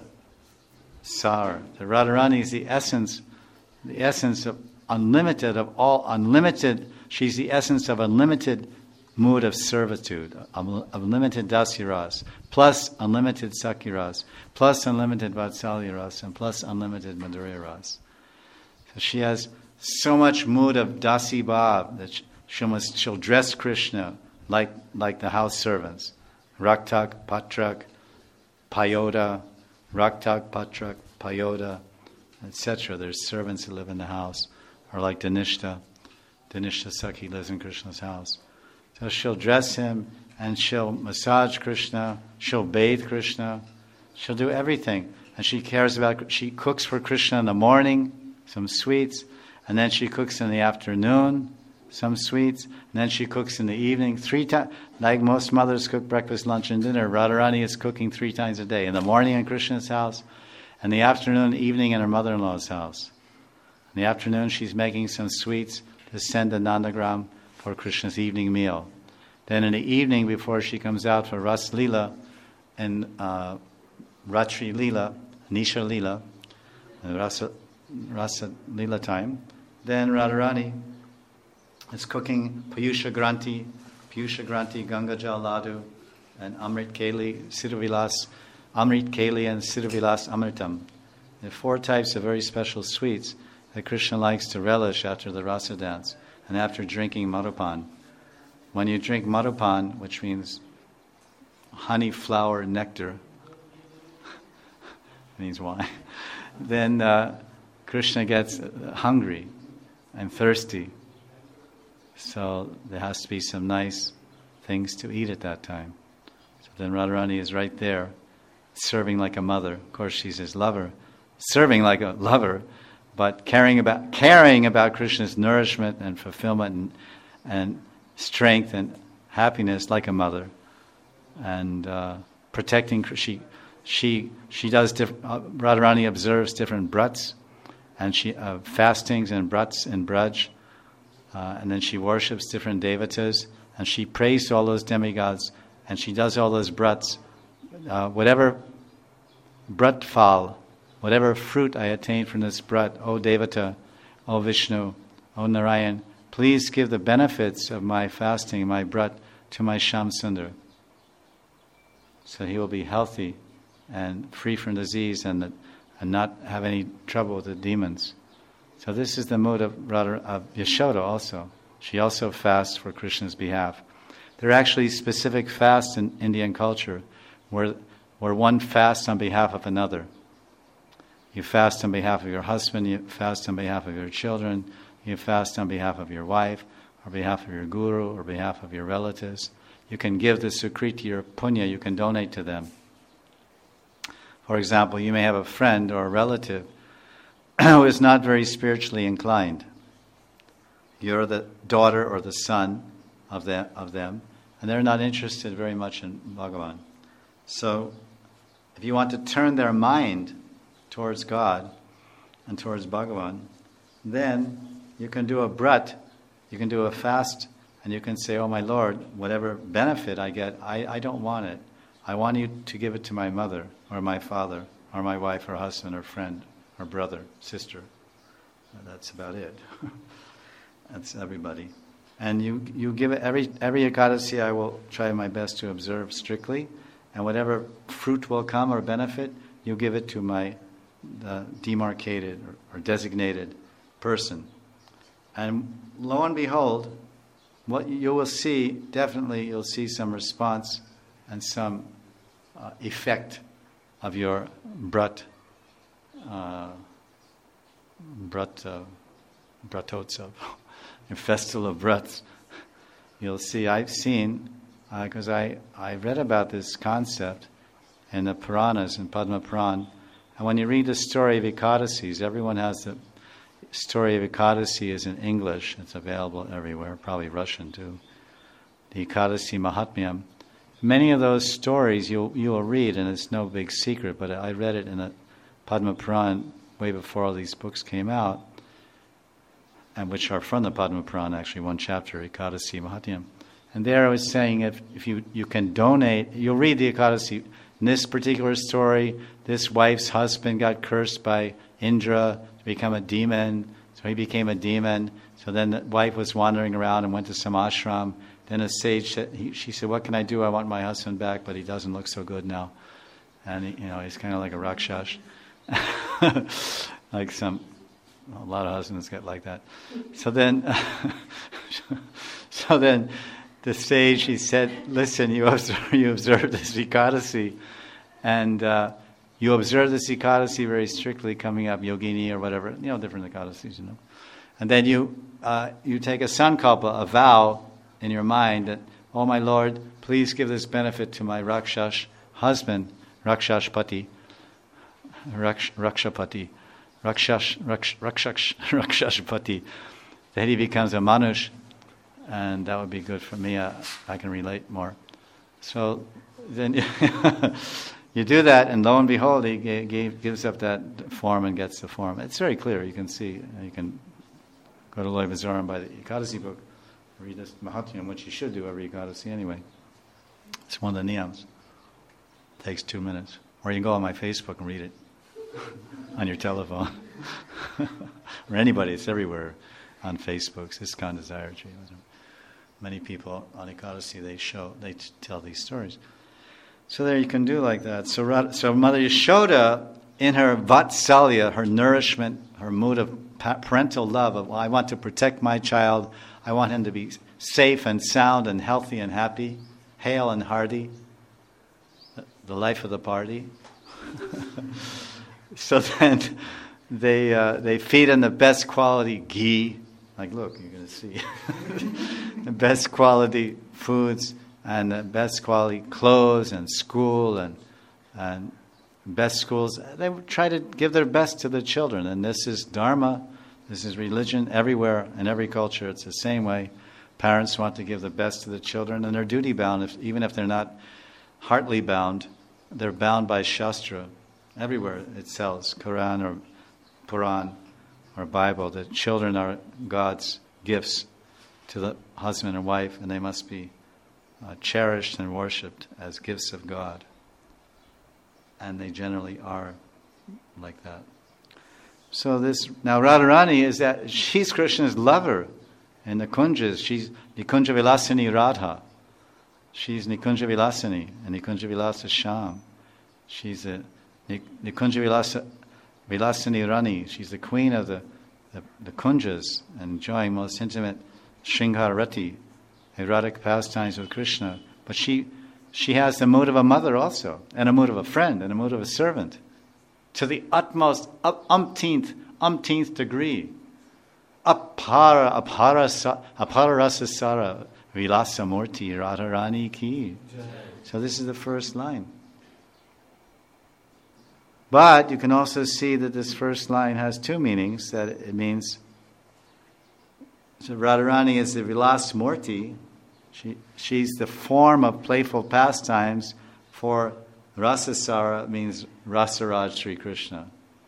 sar. The Radharani is the essence, the essence of unlimited, of all unlimited. She's the essence of unlimited mood of servitude, of unlimited dasi ras, plus unlimited sakhi ras, plus unlimited vatsalya ras, and plus unlimited Madhurya Ras. So she has so much mood of dasi bhav that she must, she'll dress Krishna like like the house servants. Raktak, Patrak, Payoda, Raktak, Patrak, Payoda, et cetera. There's servants who live in the house. Or like Danishta. Danishta Sakhi lives in Krishna's house. So she'll dress him and she'll massage Krishna, she'll bathe Krishna, she'll do everything. And she cares about, she cooks for Krishna in the morning, some sweets, and then she cooks in the afternoon, some sweets, and then she cooks in the evening, three times. Like most mothers cook breakfast, lunch, and dinner, Radharani is cooking three times a day. In the morning in Krishna's house, and the afternoon, evening in her mother-in-law's house. In the afternoon, she's making some sweets to send to Nandagram for Krishna's evening meal. Then in the evening, before she comes out for Ras Leela and uh, Ratri Leela, Nisha Leela, Rasa, Rasa Leela time, then Radharani is cooking Payusha Granti, Payusha Granti, Gangajal Ladu, and Amrit Keli, Siddhavilas, Amrit Keli and Siddhavilas Amritam. There are four types of very special sweets that Krishna likes to relish after the rasa dance and after drinking Madhupan. When you drink Madhupan, which means honey, flower, nectar, means wine, then uh, Krishna gets hungry and thirsty. So there has to be some nice things to eat at that time. So then Radharani is right there, serving like a mother. Of course, she's his lover, serving like a lover, but caring about caring about Krishna's nourishment and fulfillment and, and strength and happiness like a mother, and uh, protecting. She she she does. Diff, uh, Radharani observes different brats, and she uh, fastings and brats and braj, uh, and then she worships different devatas, and she prays to all those demigods, and she does all those brats. Uh, whatever brat phal, whatever fruit I attain from this brat, O Devata, O Vishnu, O Narayan, please give the benefits of my fasting, my brat, to my Shyam Sundar. So he will be healthy and free from disease and, and not have any trouble with the demons. So this is the mood of, Radha, of Yashoda also. She also fasts for Krishna's behalf. There are actually specific fasts in Indian culture where, where one fasts on behalf of another. You fast on behalf of your husband, you fast on behalf of your children, you fast on behalf of your wife, or behalf of your guru, or behalf of your relatives. You can give the sukriti or punya, you can donate to them. For example, you may have a friend or a relative who is not very spiritually inclined. You're the daughter or the son of them, of them, and they're not interested very much in Bhagavan. So, if you want to turn their mind towards God and towards Bhagavan, then you can do a brat, you can do a fast, and you can say, oh my Lord, whatever benefit I get, I, I don't want it. I want you to give it to my mother, or my father, or my wife, or husband, or friend, or brother, sister. That's about it. That's everybody. And you, you give it, every, every Ekadasi I will try my best to observe strictly, and whatever fruit will come or benefit, you give it to my uh, demarcated or, or designated person. And lo and behold, what you will see, definitely you'll see some response and some uh, effect of your brat, uh, brat, uh, bratotsav, your festival of brats. You'll see, I've seen, because uh, I, I read about this concept in the Puranas, in Padma Puran, and when you read the story of Ekadasis, everyone has the story of Ekadasi is in English. It's available everywhere, probably Russian too. The Ekadasi Mahatmyam. Many of those stories you'll, you will read, and it's no big secret, but I read it in the Padma Puran way before all these books came out, and which are from the Padma Puran, actually, one chapter, Ekadasi Mahatmyam. And there I was saying, if, if you, you can donate, you'll read the Ekadasi. In this particular story, this wife's husband got cursed by Indra to become a demon, so he became a demon. So then the wife was wandering around and went to some ashram. Then a sage said, he, she said, what can I do? I want my husband back, but he doesn't look so good now. And he, you know, he's kind of like a rakshash. Like some, a lot of husbands get like that. So then, so then the sage, he said, listen, you observe, you observe this Ekadasi, and uh, you observe this Ekadasi very strictly coming up, Yogini or whatever, you know, different Ekadasis, you know. And then you uh, you take a sankalpa, a vow in your mind that, oh my Lord, please give this benefit to my Rakshash husband, Rakshashpati, Raksh, Rakshapati, Rakshash, Raksh, Rakshash, Rakshashpati, that he becomes a Manush, and that would be good for me. Uh, I can relate more. So then you, you do that, and lo and behold, he gave, gave, gives up that form and gets the form. It's very clear. You can see. You can go to Loy Bazaar and buy the Ekadasi book, read this Mahatmyam, which you should do every Ekadasi anyway. It's one of the niyams. It takes two minutes. Or you can go on my Facebook and read it on your telephone. Or anybody, it's everywhere on Facebook. ISKCON Desire Tree. Many people on Ekadasi, they show, they t- tell these stories. So there you can do like that. So, so Mother Yashoda, in her vatsalya, her nourishment, her mood of parental love, of, well, I want to protect my child, I want him to be safe and sound and healthy and happy, hale and hearty, the life of the party. So then they uh, they feed him the best quality ghee. Like, look, you're going to see the best quality foods and the best quality clothes and school and and best schools. They try to give their best to the children, and this is dharma. This is religion everywhere in every culture. It's the same way. Parents want to give the best to the children, and they're duty bound. If, even if they're not heartily bound, they're bound by Shastra. Everywhere it sells, Quran or Puran or Bible, that children are God's gifts to the husband and wife, and they must be uh, cherished and worshipped as gifts of God. And they generally are like that. So this, now Radharani is that, she's Krishna's lover in the Kunjas. She's Nikunja Vilasini Radha. She's Nikunja Vilasini and Nikunja Vilasa Sham. She's a Nikunja Vilasa, Vilasini Rani. She's the queen of the, the, the Kunjas, enjoying most intimate Shringharati, erotic pastimes with Krishna. But she she has the mood of a mother also, and a mood of a friend, and a mood of a servant, to the utmost umpteenth, umpteenth degree. apara, apara, sa- apara rasa sara, vilasa murti, radharani ki. So this is the first line. But you can also see that this first line has two meanings. That it means, so Radharani is the Vilas Murti. She, she's the form of playful pastimes for Rasasara, means Rasaraj Sri Krishna.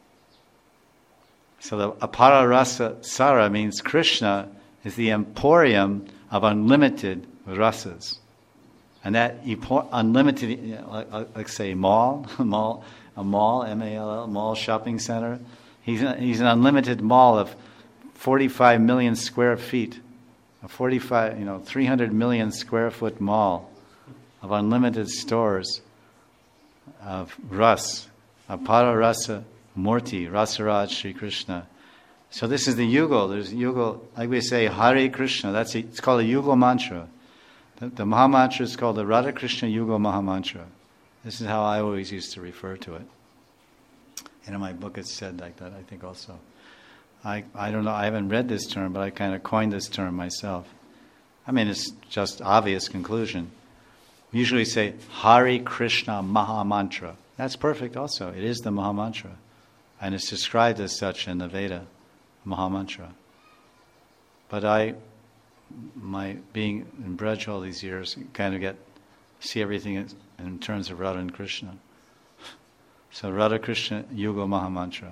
So the Apara Rasa Sara means Krishna is the emporium of unlimited rasas. And that unlimited, you know, like, like say mall, mall, a mall, M A L L, mall shopping center. He's an, he's an unlimited mall of forty-five million square feet, a forty-five, you know, three hundred million square foot mall of unlimited stores of ras, apara rasa murti, rasaraj Sri Krishna. So this is the yugal. There's yugal, like we say, Hare Krishna. That's a, it's called a yugal mantra. The, the Maha Mantra is called the Radha Krishna Yugal Maha Mantra. This is how I always used to refer to it. And in my book it's said like that, I think also. I, I don't know, I haven't read this term, but I kind of coined this term myself. I mean, it's just obvious conclusion. We usually say, Hare Krishna Maha Mantra. That's perfect also. It is the Maha Mantra. And it's described as such in the Veda, Maha Mantra. But I, my being in Braj all these years, kind of get, see everything in, in terms of Radha and Krishna. So Radha Krishna Yuga Maha Mantra.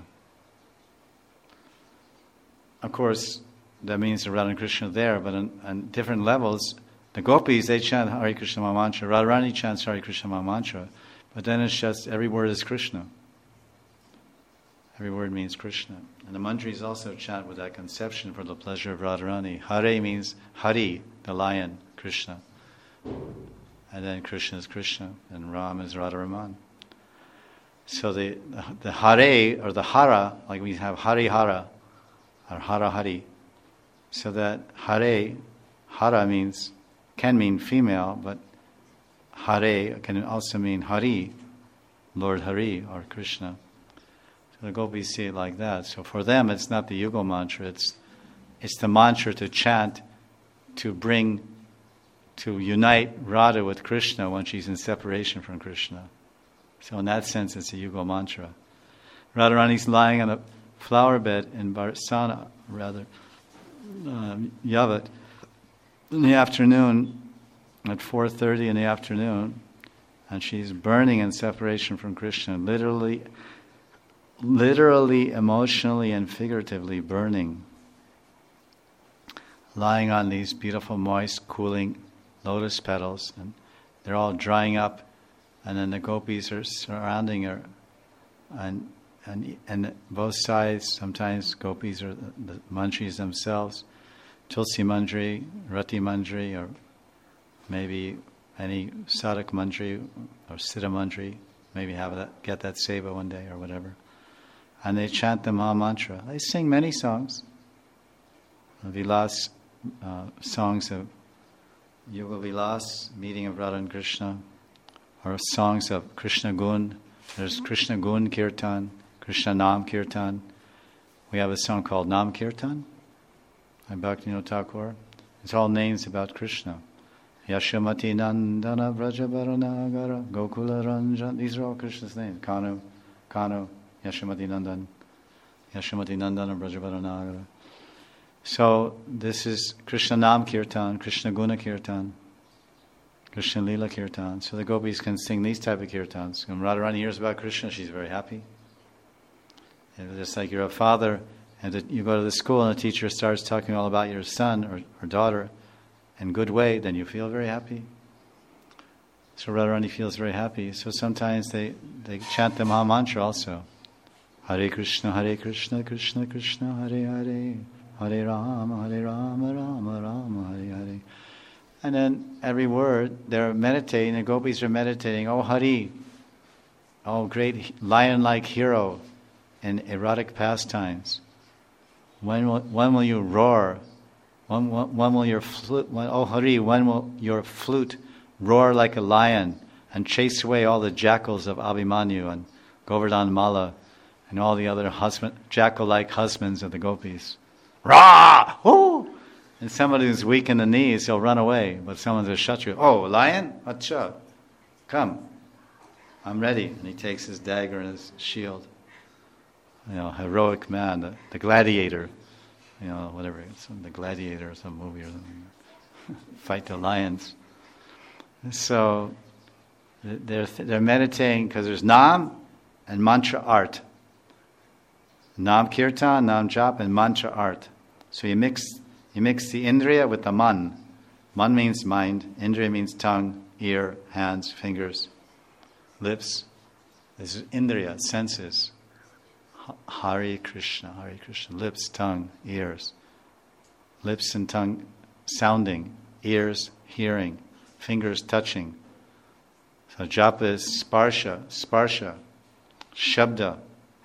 Of course, that means the Radha and Krishna there, but on, on different levels, the gopis, they chant Hare Krishna Maha Mantra. Radharani chants Hare Krishna Maha Mantra. But then it's just, every word is Krishna. Every word means Krishna. And the mantras also chant with that conception for the pleasure of Radharani. Hare means Hari, the lion, Krishna. And then Krishna is Krishna, and Ram is Radharaman. So the, the, the Hare, or the Hara, like we have Hari Hara, or Hara Hari. So that Hare, Hara means, can mean female, but Hare can also mean Hari, Lord Hari, or Krishna. So the gopis see it like that. So for them, it's not the Yugal mantra, it's, it's the mantra to chant, to bring, to unite Radha with Krishna when she's in separation from Krishna. So in that sense, it's a Yugal mantra. Radharani's lying on a flower bed in Barsana, rather, um, Yavat, in the afternoon, at four thirty in the afternoon, and she's burning in separation from Krishna, literally, literally, emotionally, and figuratively burning, lying on these beautiful, moist, cooling lotus petals, and they're all drying up, and then the gopis are surrounding her, and and and both sides, sometimes gopis are the, the mantris themselves, Tulsi Mandri, Rati Mandri, or maybe any Sadhak Mandri or Siddha Mandri, maybe have that, get that seva one day or whatever. And they chant the Maha Mantra. They sing many songs. Vilas, uh, songs of Yuga Vilas, meeting of Radha and Krishna, or songs of Krishna Gun. There's Krishna Gun Kirtan, Krishna Nam Kirtan. We have a song called Nam Kirtan by Bhaktivinoda Thakur. It's all names about Krishna. Yashamati Nandana Vrajabaranagara Gokula Ranjan. These are all Krishna's names. Kanu, Kanu, Yashamati Nandan, Yashamati Nandana Vrajabaranagara. So this is Krishna Nam Kirtan, Krishna Guna Kirtan, Krishna Lila Kirtan. So the gopis can sing these type of kirtans. When Radharani hears about Krishna, she's very happy. And just like you're a father, and you go to the school and the teacher starts talking all about your son or, or daughter in good way, then you feel very happy. So Radharani feels very happy. So sometimes they, they chant the Maha Mantra also. Hare Krishna, Hare Krishna, Krishna Krishna, Hare Hare, Hare Rama, Hare Rama, Rama Rama, Hare Hare. And then every word, they're meditating, the gopis are meditating, oh Hari, oh great lion-like hero in erotic pastimes. When will, when will you roar? When, when, when will your flute, when, oh Hari, when will your flute roar like a lion and chase away all the jackals of Abhimanyu and Govardhan Mala and all the other husband, jackal-like husbands of the gopis? Rah! Woo! And somebody who's weak in the knees, he'll run away. But someone's a Kshatriya. Oh, lion? Acha. Come. I'm ready. And he takes his dagger and his shield. You know, heroic man, the, the gladiator. You know, whatever. It's the gladiator or some movie or something. Fight the lions. So they're they're meditating because there's Nam and mantra art. Nam kirtan, Nam jap, and mantra art. So you mix you mix the indriya with the man. Man means mind. Indriya means tongue, ear, hands, fingers, lips. This is indriya, senses. Hare Krishna, Hare Krishna. Lips, tongue, ears. Lips and tongue sounding, ears hearing, fingers touching. So japa is sparsha, sparsha, shabda,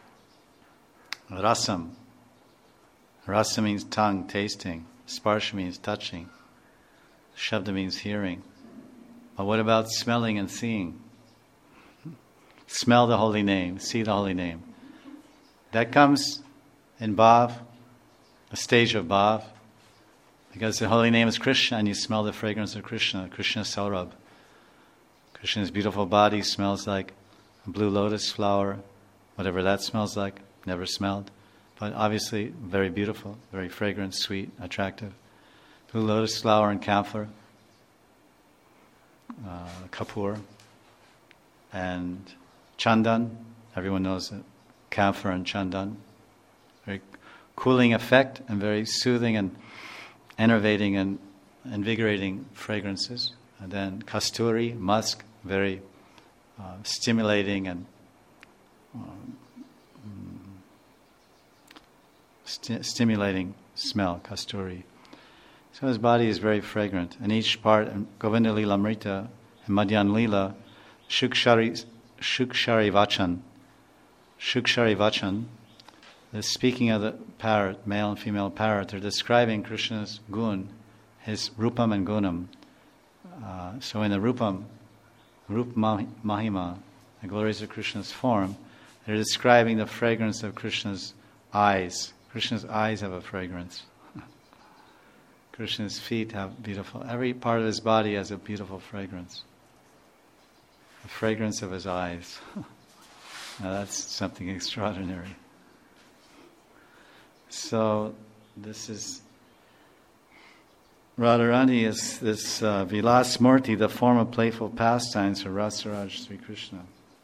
rasam. Rasa means tongue, tasting. Sparsha means touching. Shabda means hearing. But what about smelling and seeing? Smell the holy name, see the holy name. That comes in Bhav, the stage of Bhav, because the holy name is Krishna and you smell the fragrance of Krishna, Krishna Saurabh. Krishna's beautiful body smells like a blue lotus flower, whatever that smells like, never smelled. But obviously very beautiful, very fragrant, sweet, attractive. Blue lotus flower and camphor, uh, kapur, and chandan. Everyone knows it. Camphor and chandan. Very cooling effect and very soothing and enervating and invigorating fragrances. And then kasturi, musk, very uh, stimulating and um, sti- stimulating smell, kasturi. So his body is very fragrant. And each part, in Govinda Lila Amrita and Madhyan Lila, Shukshari, Shukshari Vachan, Shukshari Vachan, the speaking of the parrot, male and female parrot, they're describing Krishna's gun, his rupam and gunam. Uh, so in the rupam, rup mahima, the glories of Krishna's form, they're describing the fragrance of Krishna's eyes. Krishna's eyes have a fragrance. Krishna's feet have beautiful, every part of his body has a beautiful fragrance. The fragrance of his eyes. Now that's something extraordinary. So this is Radharani is this uh, Vilas Murti, the form of playful pastimes for Rasaraj Sri Krishna,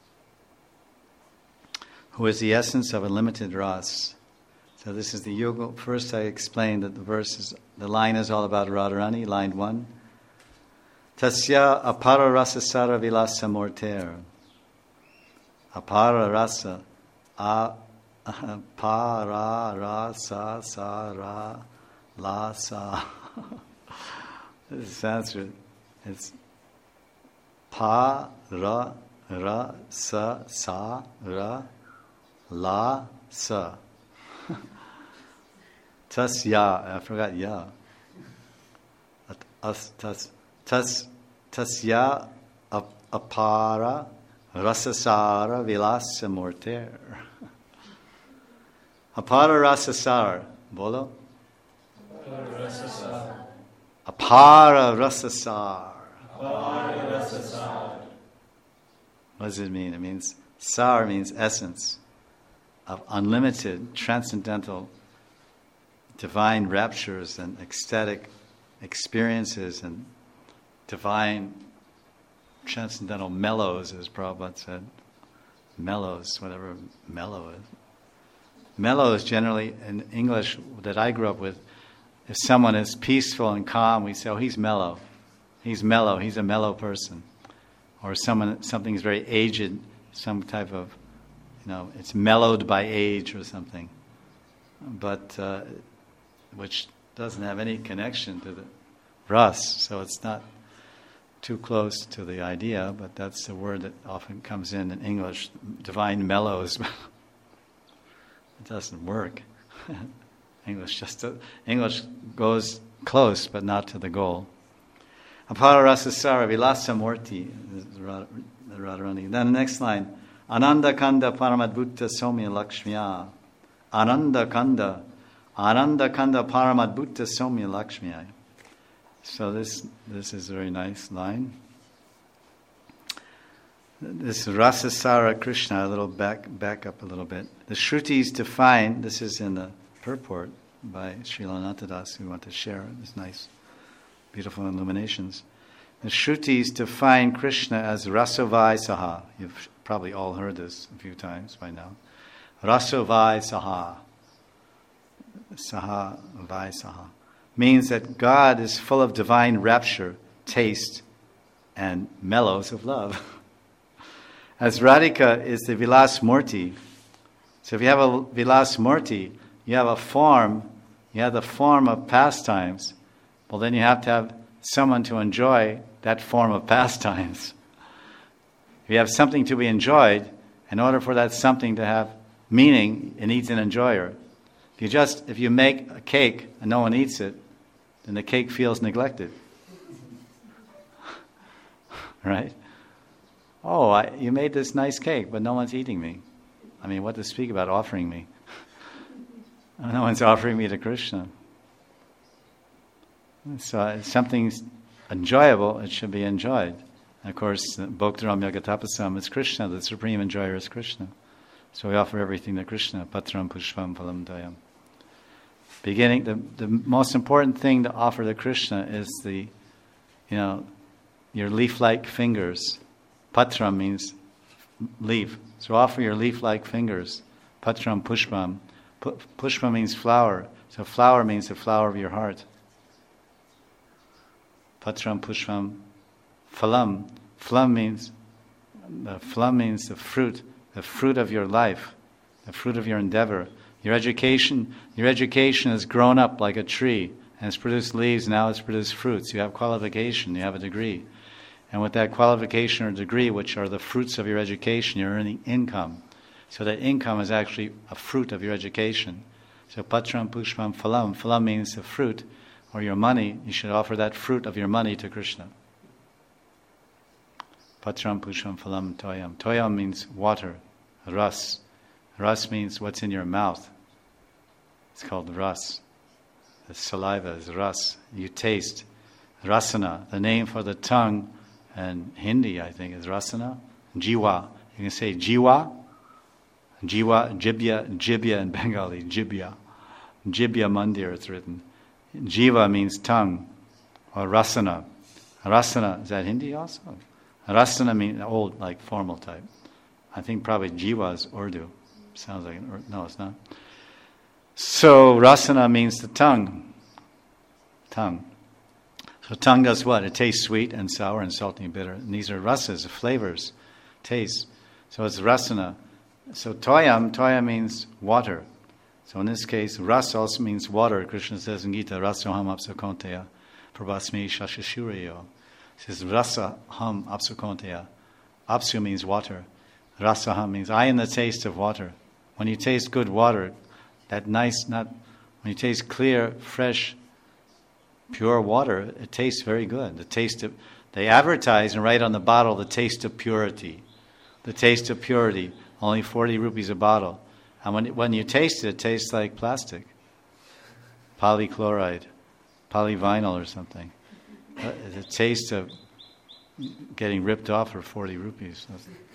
who is the essence of unlimited ras. So this is the yoga. First I explained that the verse is, the line is all about Radharani, line one. Tasya apara rasa sara vilasa morter. Apara rasa, a para rasa sara lasa. This is Sanskrit. It's pa ra ra sa sa ra la sa. Tas ya. I forgot ya. Tas tas tas tasya apara rasasara vilasa morter. Apara rasasara. Bolo. Apara rasasar. Apara rasasar. What does it mean? It means sar means essence of unlimited, transcendental, divine raptures and ecstatic experiences and divine transcendental mellows, as Prabhupada said. Mellows, whatever mellow is. Mellow is generally, in English that I grew up with, if someone is peaceful and calm, we say, oh, he's mellow. He's mellow. He's a mellow person. Or someone, something's very aged, some type of, you know, it's mellowed by age or something. But, uh, which doesn't have any connection to the ras, so it's not too close to the idea, but that's the word that often comes in in English, divine mellows. It doesn't work. English just uh, English goes close, but not to the goal. Apara rasasara vilasa morti, the Radharani. Then the next line, Ananda kanda paramadbhutta somya lakshmiya. Ananda kanda Ananda Kanda Paramadbhuta Somya Lakshmiyai. So this this is a very nice line. This Rasasara Krishna, a little back back up a little bit. The Shrutis define, this is in the purport by Srila Anantadas, we want to share this nice, beautiful illuminations. The Shrutis define Krishna as Rasavai Saha. You've probably all heard this a few times by now. Rasavai Saha. Saha Vai Saha. Means that God is full of divine rapture, taste, and mellows of love. As Radhika is the Vilas Murti. So if you have a Vilas Murti, you have a form, you have the form of pastimes, well then you have to have someone to enjoy that form of pastimes. If you have something to be enjoyed, in order for that something to have meaning, it needs an enjoyer. If you just, if you make a cake and no one eats it, then the cake feels neglected. Right? Oh, I, you made this nice cake, but no one's eating me. I mean, what to speak about offering me? No one's offering me to Krishna. So if something's enjoyable, it should be enjoyed. And of course, Bhoktaram Yagatapasam is Krishna, the supreme enjoyer is Krishna. So we offer everything to Krishna. Patram Pushpam Phalam Dayam. Beginning, the, the most important thing to offer to Krishna is the, you know, your leaf-like fingers. Patram means leaf. So offer your leaf-like fingers. Patram Pushpam. Pushpa means flower. So flower means the flower of your heart. Patram Pushpam Phalam. Phalam means the phalam means the fruit, the fruit of your life, the fruit of your endeavor. Your education, your education has grown up like a tree and it's produced leaves, now it's produced fruits. You have qualification, you have a degree. And with that qualification or degree, which are the fruits of your education, you're earning income. So that income is actually a fruit of your education. So Patram Pushpam Phalam. Phalam means the fruit or your money. You should offer that fruit of your money to Krishna. Patram Pushpam Phalam Toyam. Toyam means water, ras. Ras means what's in your mouth. It's called ras. The saliva is ras. You taste. Rasana, the name for the tongue, and Hindi, I think, is rasana. Jiwa. You can say jiwa. Jiwa, jibya, jibya in Bengali, jibya. Jibya mandir, it's written. Jiva means tongue, or rasana. Rasana, is that Hindi also? Rasana means old, like formal type. I think probably jiva is Urdu. Sounds like, an, no, it's not. So rasana means the tongue. Tongue. So tongue does what? It tastes sweet and sour and salty and bitter. And these are rasas, flavors, tastes. So it's rasana. So toyam, toyam means water. So in this case, ras also means water. Krishna says in Gita, rasoham apsakonteya, prabhasmi shashashurayo. He says rasaham apsakonteya. Apsu means water. Rasaham means I am the taste of water. When you taste good water, that nice, not when you taste clear, fresh, pure water, it tastes very good. The taste of, they advertise and write on the bottle the taste of purity. The taste of purity. Only forty rupees a bottle. And when when you taste it, it tastes like plastic. Polychloride, polyvinyl or something. The taste of getting ripped off for forty rupees.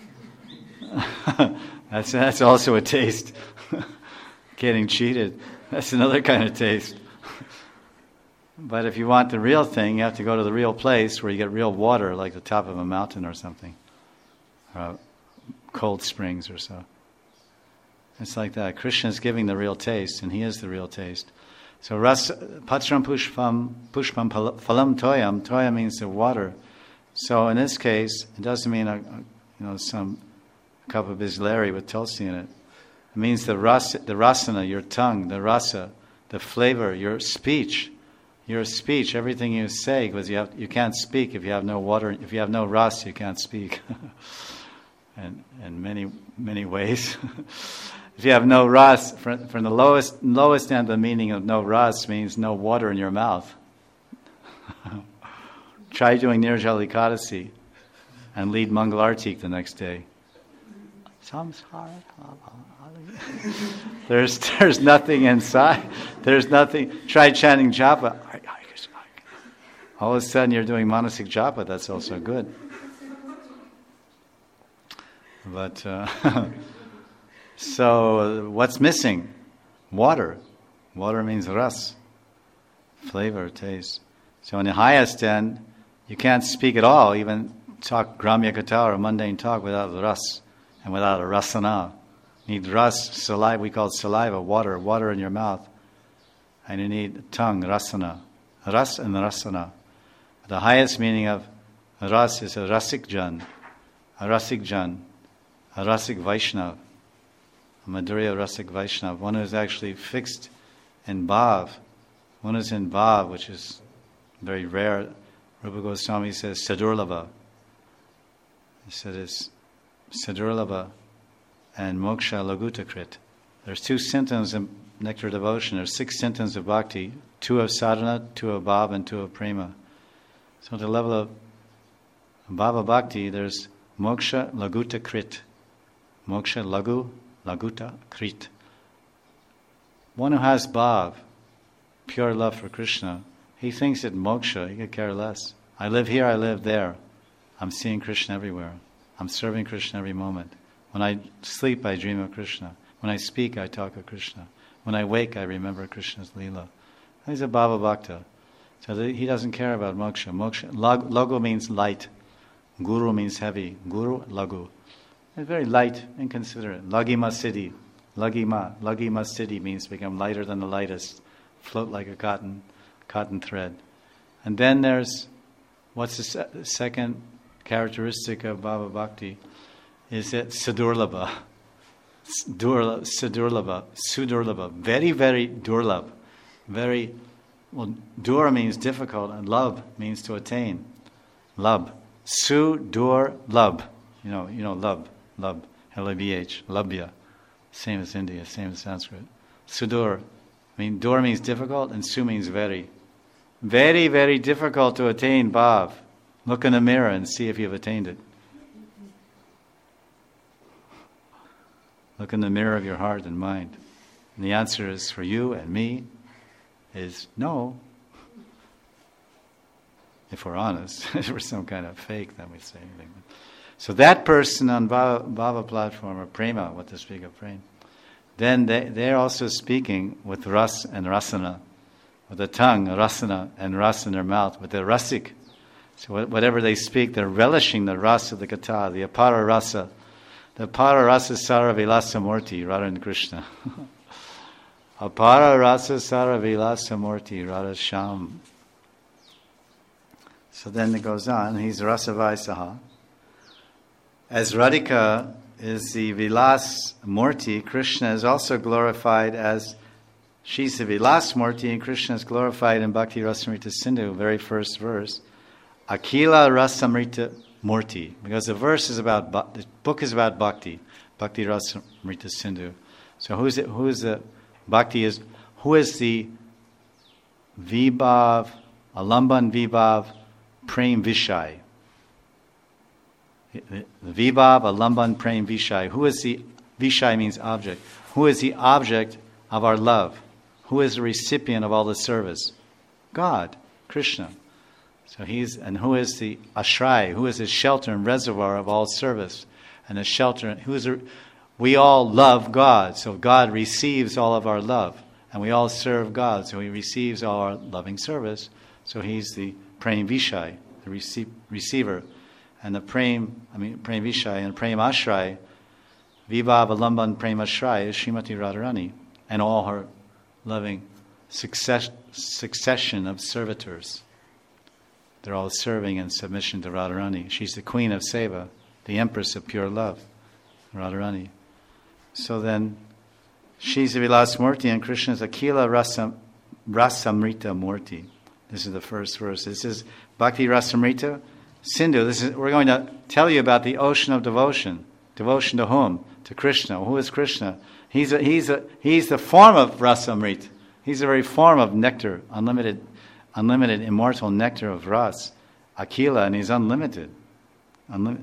That's, that's also a taste. Getting cheated. That's another kind of taste. But if you want the real thing, you have to go to the real place where you get real water, like the top of a mountain or something. Or cold springs or so. It's like that. Krishna is giving the real taste, and he is the real taste. So ras patram pushpam pushpam phalam toyam. Toyam means the water. So in this case, it doesn't mean a, a you know some cup of Bisleri with Tulsi in it. It means the ras, the rasana, your tongue, the rasa, the flavor, your speech, your speech, everything you say, because you have you can't speak if you have no water. If you have no ras, you can't speak. And in many many ways. If you have no ras, from, from the lowest lowest end, the meaning of no ras means no water in your mouth. Try doing Nirjala Ekadasi and lead Mangalartik the next day. samsara. There's there's nothing inside. There's nothing. Try chanting japa. All of a sudden you're doing manasik japa. That's also good. But uh, so what's missing? Water. Water means ras, flavor, taste. So in the highest end, you can't speak at all, even talk gramya kata or mundane talk without ras and without a rasana. You need ras, saliva, we call it saliva, water, water in your mouth. And you need tongue, rasana. Ras and rasana. The highest meaning of ras is a rasik jan, a rasik jan, a rasik Vaishnav, a Madhurya rasik Vaishnav, one who is actually fixed in bhav, one who's in bhav, which is very rare. Rupa Goswami says sadurlava. He said it's sadurlava and moksha lagutakrit. There's two symptoms of nectar devotion. There's six symptoms of bhakti, two of sadhana, two of bhav, and two of prema. So at the level of bhava bhakti, there's moksha lagutakrit. Moksha lagu, laguta krit. One who has bhav, pure love for Krishna, he thinks that moksha, he could care less. I live here, I live there. I'm seeing Krishna everywhere. I'm serving Krishna every moment. When I sleep, I dream of Krishna. When I speak, I talk of Krishna. When I wake, I remember Krishna's Leela. He's a bhava bhakta. So that he doesn't care about moksha. Moksha, lag, lagu means light. Guru means heavy. Guru, lagu. It's very light, inconsiderate. Lagima siddhi. Lagima. Lagima siddhi means become lighter than the lightest. Float like a cotton, cotton thread. And then there's, what's the se- second characteristic of bhava bhakti? Is it sadurlabha. Durla, sadurlabha. Sudurlabha. Very, very durlabh. Very, well, dur means difficult and love means to attain. Lab. Su, dur, lab. You know, you know, lab. Lab. L A B H. Labya. Same as India, same as Sanskrit. Sudur. I mean, dur means difficult and su means very. Very, very difficult to attain bhav. Look in the mirror and see if you've attained it. Look in the mirror of your heart and mind. And the answer is for you and me is no. If we're honest, if we're some kind of fake, then we say anything. So that person on Bhava, Bhava platform, or Prema, what to speak of Prema, then they, they're also speaking with Ras and Rasana, with the tongue, Rasana, and Ras in their mouth, with the Rasik. So whatever they speak, they're relishing the Ras of the Kata, the Apara Rasa, the Apara Rasa Sara Vilasa Murti, Radha and Krishna. Apara Rasa Sara Vilasa Murti, Radha Sham. So then it goes on, he's Rasavai Saha. As Radhika is the Vilas Murti, Krishna is also glorified as, she's the Vilas Murti, and Krishna is glorified in Bhakti Rasamrita Sindhu, very first verse. Akila Rasamrita Murti, because the verse is about, the book is about Bhakti, Bhakti Rasamrita Sindhu. So who's it, who is the, Bhakti is, who is the Vibhav, Alamban Vibhav, Prem Vishai? The Vibhav, Alamban, Prem Vishai. Who is the, Vishai means object. Who is the object of our love? Who is the recipient of all the service? God, Krishna. So he's, and who is the ashray? Who is the shelter and reservoir of all service? And the shelter, who is the, we all love God, so God receives all of our love. And we all serve God, so He receives all our loving service. So He's the Prem Vishai, the rece- receiver. And the Prem, I mean Prem Vishai and Prem Ashray, Vibhav Alamban Prem Ashray is Srimati Radharani and all her loving success, succession of servitors. They're all serving in submission to Radharani. She's the queen of Seva, the empress of pure love, Radharani. So then, she's the Vilas Murti and Krishna is Akila Rasam, Rasamrita Murti. This is the first verse. This is Bhakti Rasamrita Sindhu. This is, we're going to tell you about the ocean of devotion. Devotion to whom? To Krishna. Who is Krishna? He's a, he's a, he's the form of Rasamrita. He's the very form of nectar, unlimited, unlimited, immortal nectar of Ras, Akila, and he's unlimited. Unlimited.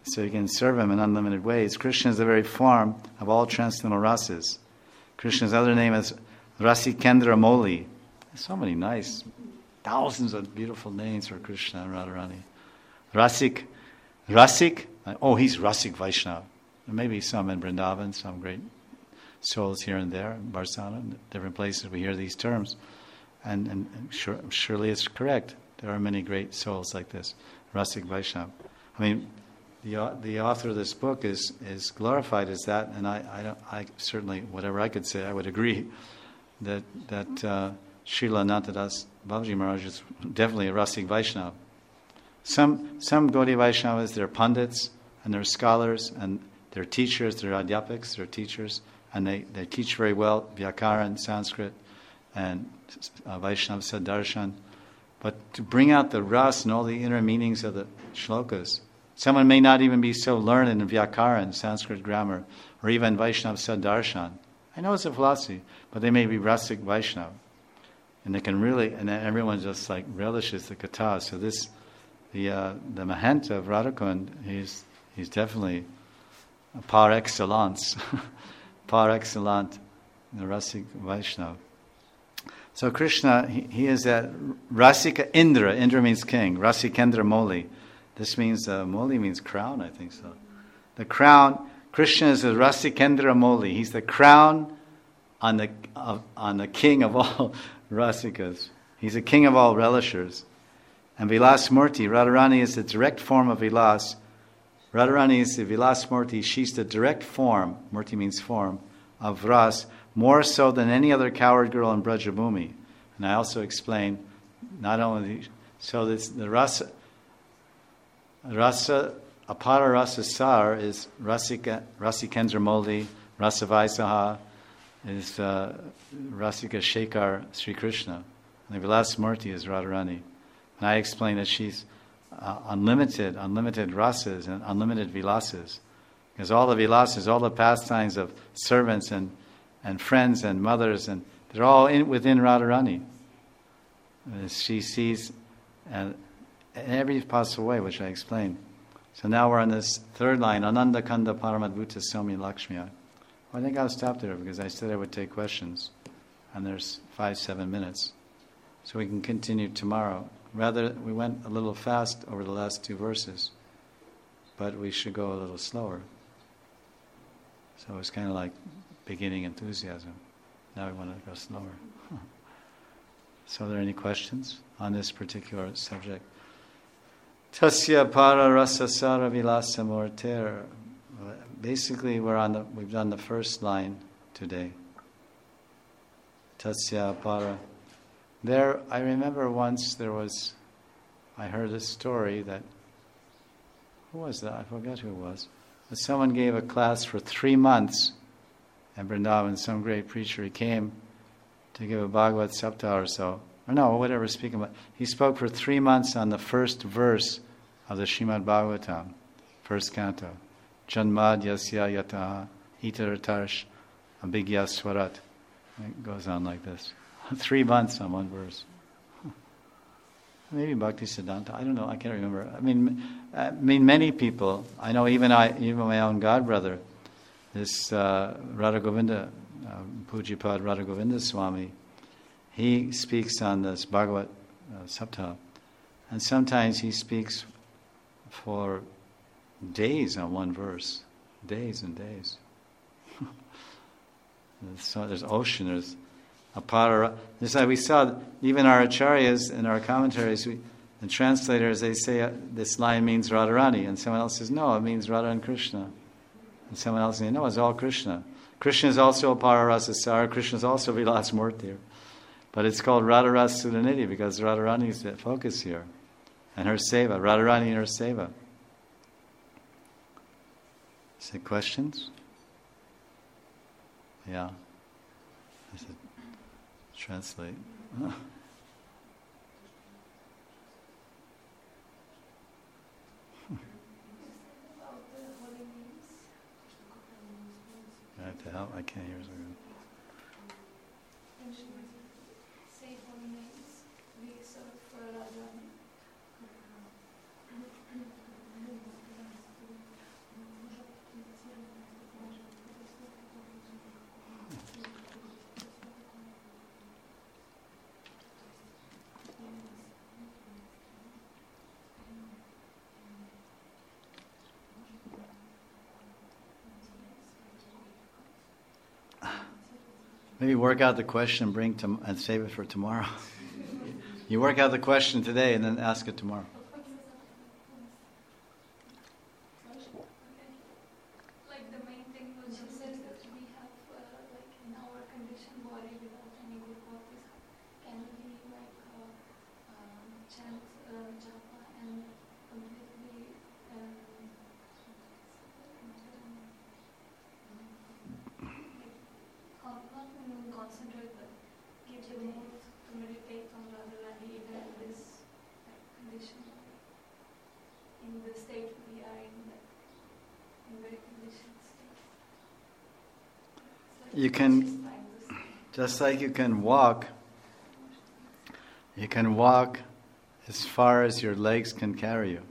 so you can serve him in unlimited ways. Krishna is the very form of all transcendental rasas. Krishna's other name is Rasikendra Moli. There's so many nice, thousands of beautiful names for Krishna and Radharani. Rasik, Rasik, oh, he's Rasik Vaishnava. There may be some in Vrindavan, some great souls here and there, in Barsana, in different places we hear these terms. And, and, and sure, surely it's correct. There are many great souls like this. Rasik Vaishnava. I mean, the the author of this book is is glorified as that, and I I, don't, I certainly, whatever I could say, I would agree that that uh, Srila Anantadas Babaji Maharaj is definitely a Rasik Vaishnava. Some some Gaudiya Vaishnavas, they're pundits and they're scholars and they're teachers, they're adhyapiks, they're teachers, and they, they teach very well Vyakaran, Sanskrit, and uh, Vaishnava Saddarshan. But to bring out the ras and all the inner meanings of the shlokas, someone may not even be so learned in Vyakaran, Sanskrit grammar, or even Vaishnava Saddarshan. I know it's a philosophy, but they may be Rasik Vaishnava. And they can really, and everyone just like relishes the katha. So this, the uh, the Mahanta of Radhakund, he's he's definitely a par excellence, par excellence, the Rasik Vaishnava. So Krishna, he, he is that Rasika Indra. Indra means king. Rasikendra Moli. This means, uh, Moli means crown, I think so. The crown, Krishna is the Rasikendra Moli. He's the crown on the uh, on the king of all Rasikas. He's the king of all relishers. And Vilas Murti, Radharani is the direct form of Vilas. Radharani is the Vilas Murti. She's the direct form, Murti means form, of Ras, more so than any other coward girl in Brajabhumi. And I also explain, not only, so this, the Rasa, Rasa, Apara Rasa Sar is Rasika, Rasikendra Moli, Rasa Vaisaha, is uh, Rasika Shekhar Sri Krishna. And the Vilas Murti is Radharani. And I explain that she's uh, unlimited, unlimited rasas and unlimited vilasas. Because all the vilasas, all the pastimes of servants and, and friends and mothers, and they're all in, within Radharani. As she sees uh, in every possible way, which I explained. So now we're on this third line, Ananda Kanda Paramadbhuta Somi Lakshmi. Well, I think I'll stop there because I said I would take questions. And there's five, seven minutes. So we can continue tomorrow. Rather, we went a little fast over the last two verses, but we should go a little slower. So it's kind of like beginning enthusiasm. Now we want to go slower. So are there any questions on this particular subject? Tasya para rasa sara vilasa morter. Basically, we're on the, we've done the first line today. Tasya para. There, I remember once there was, I heard a story that, who was that? I forget who it was. But someone gave a class for three months in Vrindavan. Some great preacher, he came to give a Bhagavad Saptah or so. Or no, whatever, speaking about. He spoke for three months on the first verse of the Srimad Bhagavatam, first canto. Janmad yasya yataha itaratarsh abhigya swarat. It goes on like this. Three months on one verse. Maybe Bhakti Siddhanta. I don't know. I can't remember. I mean, I mean, many people. I know even I, even my own godbrother, this uh, Radha Govinda, uh, Pujipad Radha Govinda Swami. He speaks on this Bhagavad uh, Saptah, and sometimes he speaks for days on one verse, days and days. So there's ocean. There's Apara. Just like we saw, even our acharyas in our commentaries, we, the translators, they say uh, this line means Radharani, and someone else says, no, it means Radha and Krishna. And someone else says, no, it's all Krishna. Krishna is also Apara Rasa Sara, Krishna is also Vilas Murti. But it's called Radharas Sudhanidhi because Radharani is the focus here. And her seva, Radharani and her seva. Is there questions? Yeah. I said, translate. Oh. I have to help. I can't hear. Say holy names. We serve for Radharani. Maybe work out the question, bring to, and save it for tomorrow. You work out the question today and then ask it tomorrow. Like the main thing was you said that we have, uh, like in our conditioned body without any difficulties, can we like uh, um, chant uh, japa and completely um, like, not even concentrate, but get your mood to meditate on Radharani even in this like, condition, in the state we are in, like, in very conditioned state. It's like You can, just like this. just like you can walk, you can walk as far as your legs can carry you.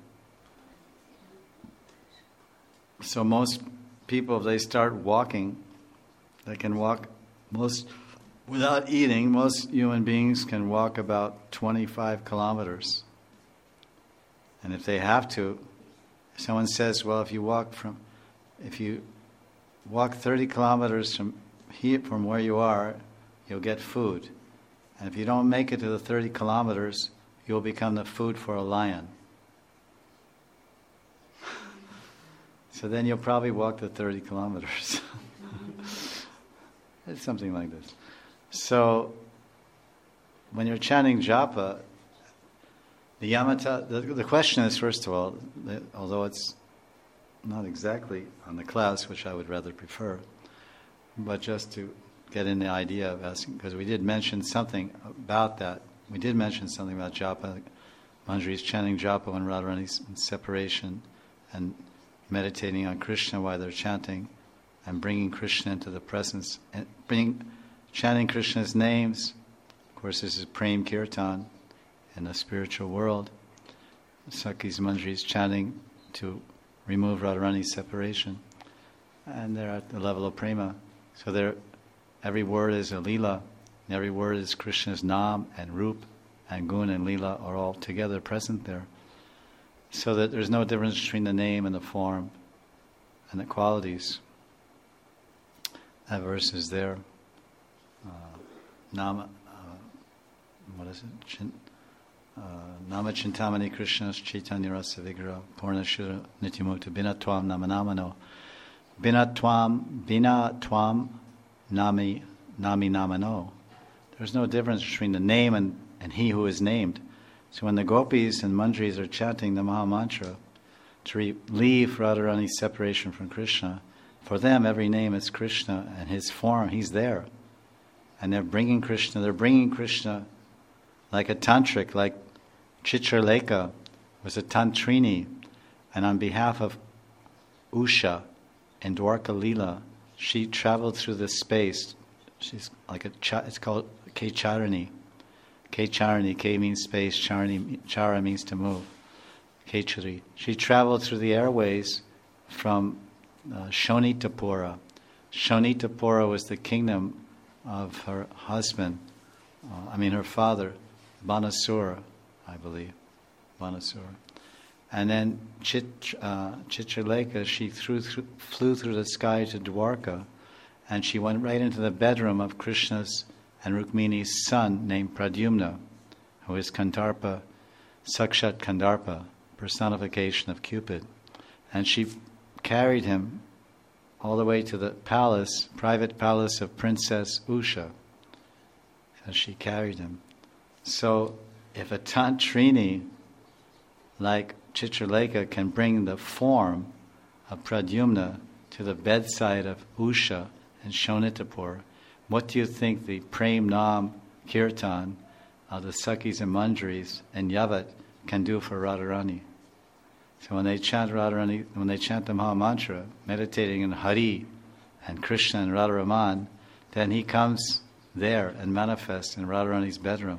So most people, if they start walking, they can walk most, without eating, most human beings can walk about twenty-five kilometers. And if they have to, someone says, well, if you walk from, if you walk thirty kilometers from here, from where you are, you'll get food. And if you don't make it to the thirty kilometers, you'll become the food for a lion. So then you'll probably walk the thirty kilometers. It's something like this. So, when you're chanting japa, the yamata, the, the question is, first of all, that although it's not exactly on the class, which I would rather prefer, but just to get in the idea of asking, because we did mention something about that. We did mention something about japa. Manjari is chanting japa when Radharani's in separation and meditating on Krishna while they're chanting, and bringing Krishna into the presence, and bringing, chanting Krishna's names. Of course, this is Prem Kirtan in the spiritual world. Sakis Manjari is chanting to remove Radharani's separation, and they're at the level of prema. So they're, every word is a lila, and every word is Krishna's nam and rup and gun and lila are all together present there. So that there's no difference between the name and the form and the qualities. That verse is there. Uh, nama, uh, what is it? Chin, uh, Nama Chintamani Krishna's Chaitanya Rasa Vigra Purnashura Nityamukta Binatwam Namanamano Binatwam Binatwam Nami Nami Namano. There's no difference between the name and, and he who is named. So when the gopis and manjaris are chanting the Maha Mantra to relieve Radharani's separation from Krishna, for them every name is Krishna and his form, he's there. And they're bringing Krishna, they're bringing Krishna like a tantric, like Chitraleka was a tantrini, and on behalf of Usha in Dwarka Lila, she traveled through the space. She's like a, it's called Kecharani. Kecharani, K means space, Charani, Chara means to move. Kechari. She traveled through the airways from uh, Shonitapura. Shonitapura was the kingdom of her husband, uh, I mean her father, Banasura, I believe, Banasura. And then Chit, uh, Chitraleka, she threw, through, flew through the sky to Dwarka, and she went right into the bedroom of Krishna's and Rukmini's son named Pradyumna, who is Kandarpa, Sakshat Kandarpa, personification of Cupid. And she carried him all the way to the palace, private palace of Princess Usha. And she carried him. So if a Tantrini like Chitraleka can bring the form of Pradyumna to the bedside of Usha in Shonitapur, what do you think the Prem Nam Kirtan of the Sakis and Manjaris and Yavat can do for Radharani? So when they chant Radharani, when they chant the Maha Mantra, meditating in Hari and Krishna and Radharaman, then he comes there and manifests in Radharani's bedroom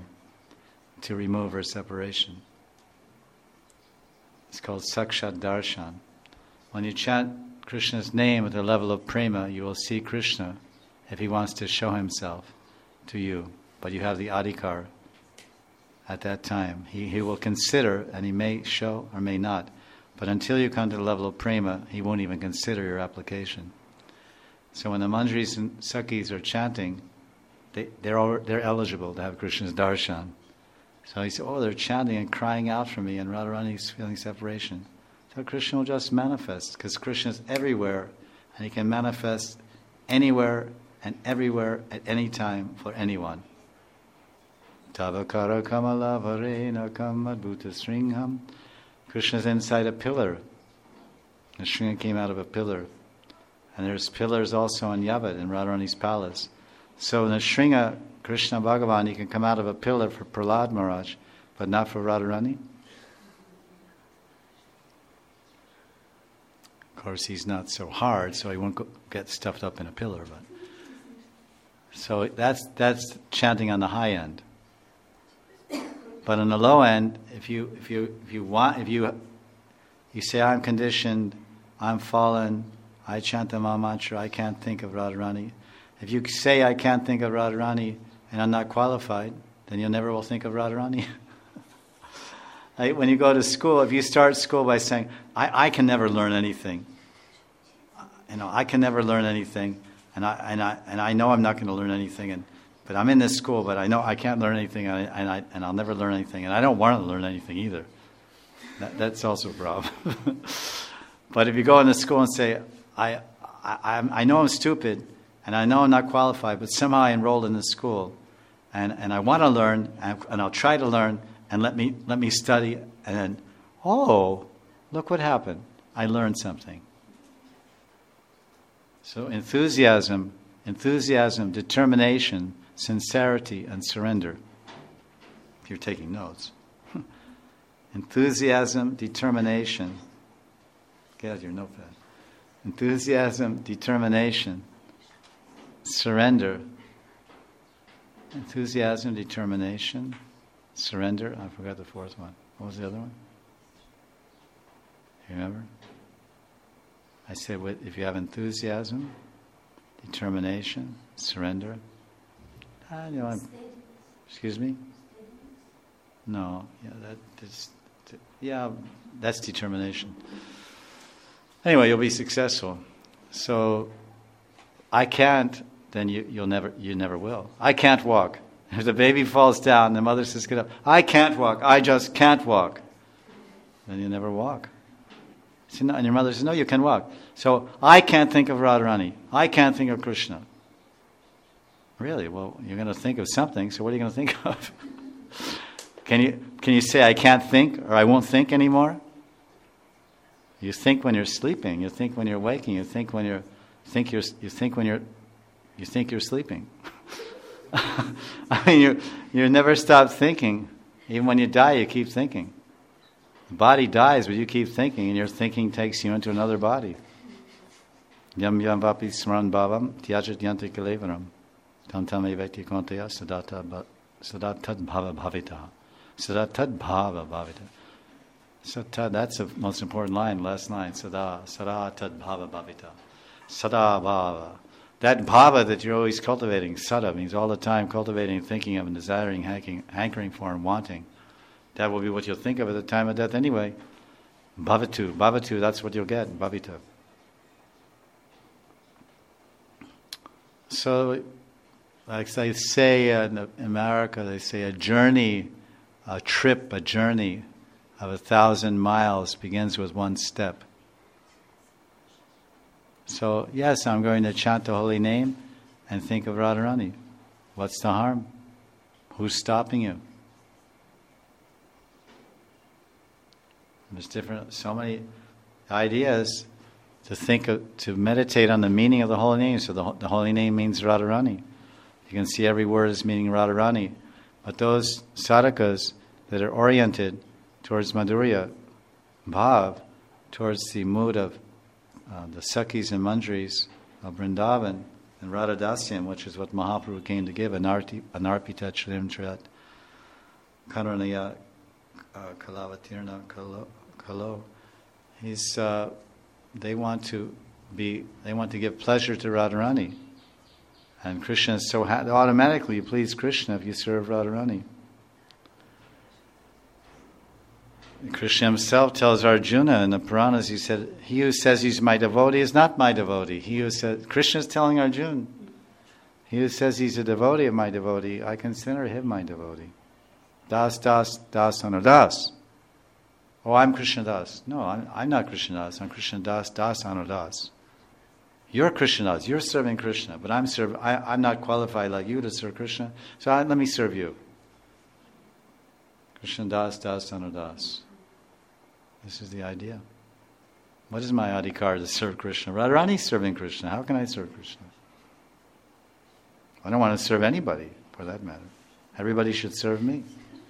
to remove her separation. It's called Sakshat Darshan. When you chant Krishna's name at the level of prema, you will see Krishna if he wants to show himself to you. But you have the adhikar at that time. He, he will consider, and he may show or may not. But until you come to the level of prema, he won't even consider your application. So when the manjaris and sakis are chanting, they, they're all, they're eligible to have Krishna's darshan. So he said, oh, they're chanting and crying out for me, and Radharani's feeling separation. So Krishna will just manifest, because Krishna is everywhere, and he can manifest anywhere and everywhere at any time for anyone. Tavakara kamala varena kamadbhuta sringham. Krishna's inside a pillar. The Shringa came out of a pillar. And there's pillars also in Yavat, in Radharani's palace. So in the Shringa, Krishna Bhagavan, he can come out of a pillar for Prahlad Maharaj, but not for Radharani. Of course, he's not so hard, so he won't go, get stuffed up in a pillar. But so that's that's chanting on the high end. But on the low end, if you if you if you want if you you say I'm conditioned, I'm fallen, I chant the Maha Mantra, I can't think of Radharani. If you say I can't think of Radharani and I'm not qualified, then you never will think of Radharani. Like when you go to school, if you start school by saying, I, I can never learn anything. You know, I can never learn anything, and I and I and I know I'm not going to learn anything, and but I'm in this school, but I know I can't learn anything, and I, and, I, and I'll never learn anything, and I don't want to learn anything either. That, that's also a problem. But if you go into school and say, I, I, I know I'm stupid, and I know I'm not qualified, but somehow I enrolled in this school, and, and I want to learn, and, and I'll try to learn, and let me let me study, and then, oh, look what happened. I learned something. So enthusiasm, enthusiasm, determination, sincerity, and surrender. If you're taking notes. Enthusiasm, determination. Get out your notepad. Enthusiasm, determination, surrender. Enthusiasm, determination, surrender. I forgot the fourth one. What was the other one? You remember? I said, if you have enthusiasm, determination, surrender. I know I'm, excuse me? No, yeah, that is, yeah, that's determination. Anyway, you'll be successful. So, I can't, then you, you'll never, you never will. I can't walk. If the baby falls down, the mother says, "Get up." I can't walk. I just can't walk. Then you never walk. And your mother says, "No, you can walk." So I can't think of Radharani. I can't think of Krishna. Really? Well, you're going to think of something. So what are you going to think of? Can you can you say I can't think or I won't think anymore? You think when you're sleeping. You think when you're waking. You think when you're think you're you think when you're you think you're sleeping. I mean, you you never stop thinking. Even when you die, you keep thinking. The body dies, but you keep thinking, and your thinking takes you into another body. Yam yam vapi smaran bhavam tyajat yanti kalevaram tam tam evati kontaya sadata sadatad bhava bhavita sadatad bhava bhavita. So that's the most important line, last line. Sada sada tad bhava bhavita sada bhava. That bhava that you're always cultivating, sada, means all the time cultivating, thinking of, and desiring, hankering, hankering for, and wanting. That will be what you'll think of at the time of death anyway. Bhavatu, bhavatu, that's what you'll get, bhavita. So, like they say in America, they say a journey, a trip, a journey of a thousand miles begins with one step. So, yes, I'm going to chant the holy name and think of Radharani. What's the harm? Who's stopping you? There's different, so many ideas to think of, to meditate on the meaning of the holy name. So the, the holy name means Radharani. You can see every word is meaning Radharani. But those sadhakas that are oriented towards Madhurya, Bhav, towards the mood of uh, the Sakhis and Manjaris of Vrindavan and Radhadasyam, which is what Mahaprabhu came to give, Anarti, Anarpita Chrim Trat Karanaya Kalavatirna Kalo. Kalo. He's, uh, they want to be, they want to give pleasure to Radharani. And Krishna is so happy, automatically you please Krishna if you serve Radharani. Krishna himself tells Arjuna in the Puranas, he said, he who says he's my devotee is not my devotee. He who says, Krishna is telling Arjuna, He who says he's a devotee of my devotee, I consider him my devotee. Das, das, das, Anudas. Das. Oh, I'm Krishna Das. No, I'm, I'm not Krishna Das. I'm Krishna Das, Das, Anudas. Das. You're Krishna Das. You're serving Krishna, but I'm serve, I, I'm not qualified like you to serve Krishna, so I, let me serve you. Krishna Das, Das, Anudas. Das. This is the idea. What is my adhikar to serve Krishna? Radharani is serving Krishna. How can I serve Krishna? I don't want to serve anybody, for that matter. Everybody should serve me.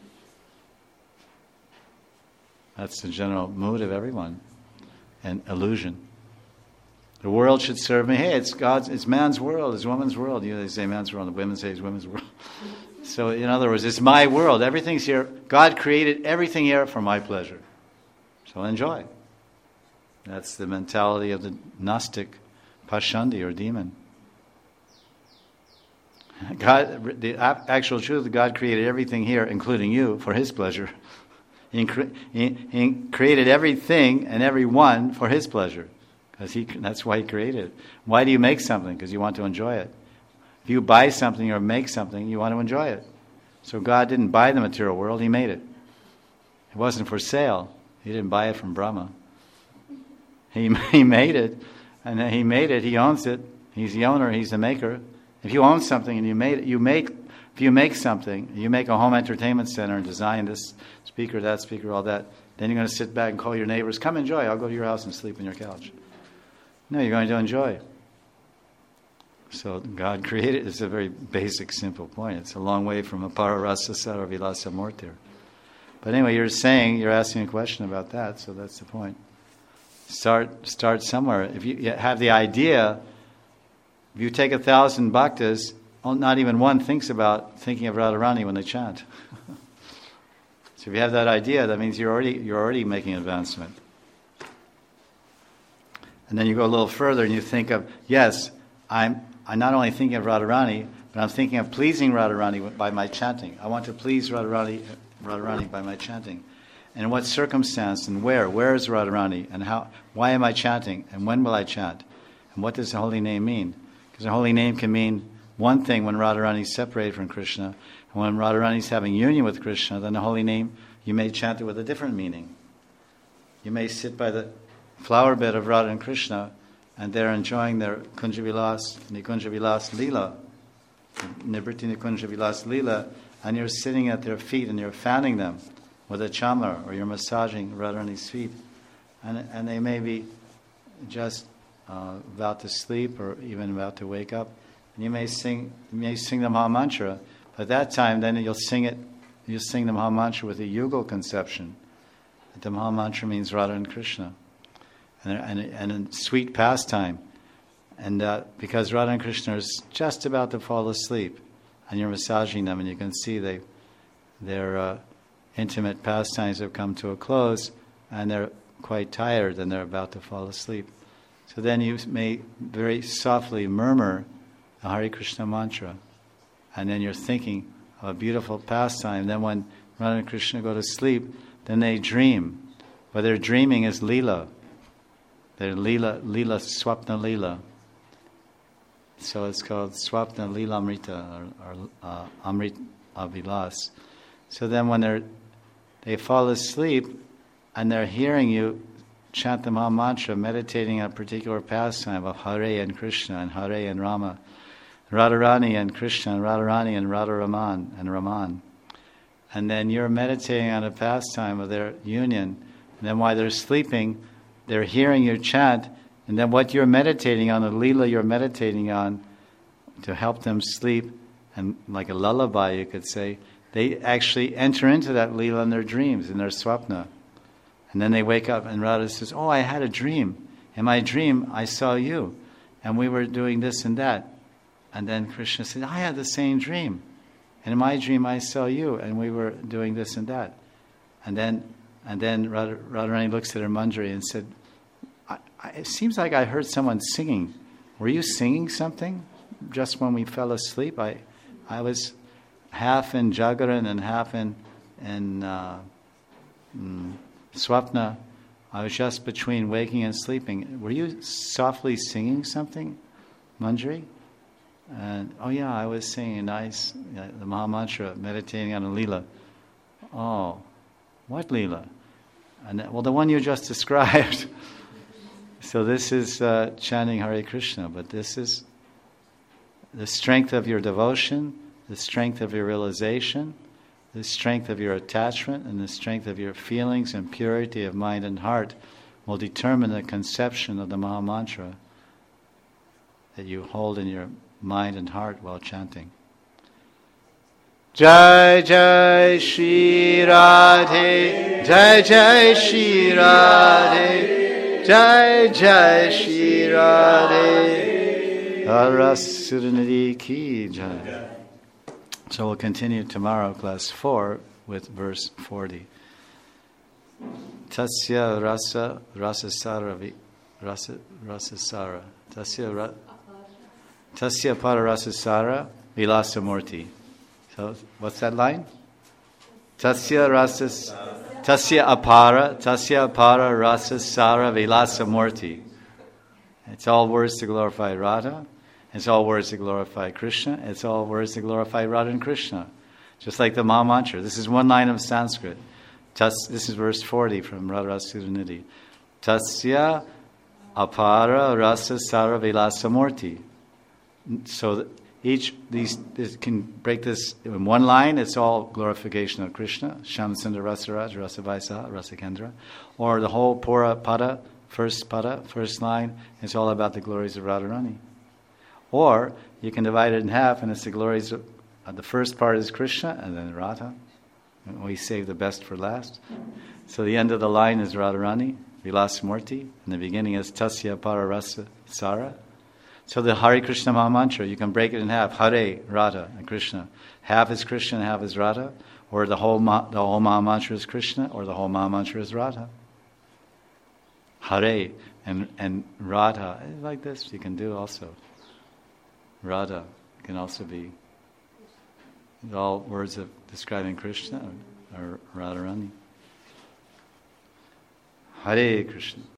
That's the general mood of everyone. And illusion. The world should serve me. Hey, it's God's, it's man's world, it's woman's world. You know, they say man's world, the women say it's women's world. So, in other words, it's my world. Everything's here. God created everything here for my pleasure. So enjoy. That's the mentality of the Gnostic Pashandi or demon. God, the actual truth, God created everything here, including you, for His pleasure. He, cre- he, he created everything and everyone for His pleasure. Because he, that's why He created it. Why do you make something? Because you want to enjoy it. If you buy something or make something, you want to enjoy it. So God didn't buy the material world, He made it. It wasn't for sale. He didn't buy it from Brahma. He, he made it, and He made it, He owns it. He's the owner, He's the maker. If you own something and you made it, you make, if you make something, you make a home entertainment center and design this speaker, that speaker, all that, then you're going to sit back and call your neighbors, come enjoy, I'll go to your house and sleep on your couch. No, you're going to enjoy. So God created, it's a very basic, simple point. It's a long way from apara rasa sara vilasa mortir. But anyway, you're saying, you're asking a question about that, so that's the point. Start start somewhere. If you have the idea, if you take a thousand bhaktas, not even one thinks about thinking of Radharani when they chant. So if you have that idea, that means you're already you're already making advancement. And then you go a little further and you think of, yes, I'm I'm not only thinking of Radharani, but I'm thinking of pleasing Radharani by my chanting. I want to please Radharani, Radharani by my chanting. And in what circumstance and where? Where is Radharani? And how? Why am I chanting? And when will I chant? And what does the holy name mean? Because the holy name can mean one thing when Radharani is separated from Krishna. And when Radharani is having union with Krishna, then the holy name, you may chant it with a different meaning. You may sit by the flower bed of Radha and Krishna, and they're enjoying their Kunja Vilas, Nikunja Vilas Leela, Nibriti Nikunja Vilas Leela, and you're sitting at their feet and you're fanning them with a chamar, or you're massaging Radharani's feet. And, and they may be just uh, about to sleep or even about to wake up. And you may sing you may sing the Maha Mantra, but at that time then you'll sing it, you'll sing the Maha Mantra with a yugal conception. The Maha Mantra means Radha and Krishna. And, and, and a sweet pastime. And uh, because Radha and Krishna are just about to fall asleep, and you're massaging them, and you can see they, their uh, intimate pastimes have come to a close, and they're quite tired, and they're about to fall asleep. So then you may very softly murmur the Hare Krishna mantra, and then you're thinking of a beautiful pastime. Then when Radha and Krishna go to sleep, then they dream. But their dreaming is lila. They're lila, lila, swapna lila. So it's called swapna lila amrita, or, or uh, amrit avilas. So then when they're they fall asleep and they're hearing you chant the Maha Mantra, meditating on a particular pastime of Hare and Krishna and Hare and Rama, Radharani and Krishna and Radharani and Radharaman and Raman. And then you're meditating on a pastime of their union. And then while they're sleeping, they're hearing you chant, and then what you're meditating on, the lila you're meditating on, to help them sleep, and like a lullaby you could say, they actually enter into that lila in their dreams, in their swapna. And then they wake up and Radha says, oh, I had a dream. In my dream, I saw you, and we were doing this and that. And then Krishna said, I had the same dream. And in my dream, I saw you, and we were doing this and that. And then And then Radha, Radharani looks at her manjari and said, I, I, it seems like I heard someone singing. Were you singing something just when we fell asleep? I I was half in Jagaran and half in, in uh, mm, Swapna. I was just between waking and sleeping. Were you softly singing something, Manjari? And, oh yeah, I was saying a nice, uh, the Maha Mantra, meditating on a Leela. Oh, what Leela? And, well, the one you just described. So this is uh, chanting Hare Krishna, but this is the strength of your devotion, the strength of your realization, the strength of your attachment, and the strength of your feelings and purity of mind and heart will determine the conception of the Maha Mantra that you hold in your mind and heart while chanting. Jai Jai Shri Radhe, Jai Jai Shri Radhe, Jai Jai Shri Radhe, Arasuranidhi Ki Jai. So we'll continue tomorrow, class four, with verse forty. Tasya rasa rasasara vi rasa rasasara. Tasya ra, Tasya para rasasara vilasamurti. So what's that line? Tasya rasas Tasya apara Tasya apara rasasara vilasamurti. It's all words to glorify Radha. It's all words to glorify Krishna. It's all words to glorify Radha and Krishna. Just like the Maha Mantra. This is one line of Sanskrit. Tas, this is verse forty from Radharasuranidhi. Tasya apara rasa sara vilasamurti. So each, these, this can break this in one line. It's all glorification of Krishna. Shamsundar Rasaraj, Rasavaisa, Rasakendra. Or the whole Pura Pada, first Pada, first line. It's all about the glories of Radharani. Or you can divide it in half, and it's the glories of uh, the first part is Krishna, and then Radha. And we save the best for last. So the end of the line is Radharani, Vilasamurti, and the beginning is Tasya Pararasa Sara. So the Hare Krishna Maha Mantra, you can break it in half. Hare, Radha, and Krishna. Half is Krishna, and half is Radha. Or the whole Ma- the whole Maha Mantra is Krishna, or the whole Maha Mantra is Radha. Hare and and Radha, like this you can do also. Radha can also be all words of describing Krishna or, or Radharani. Hare Krishna.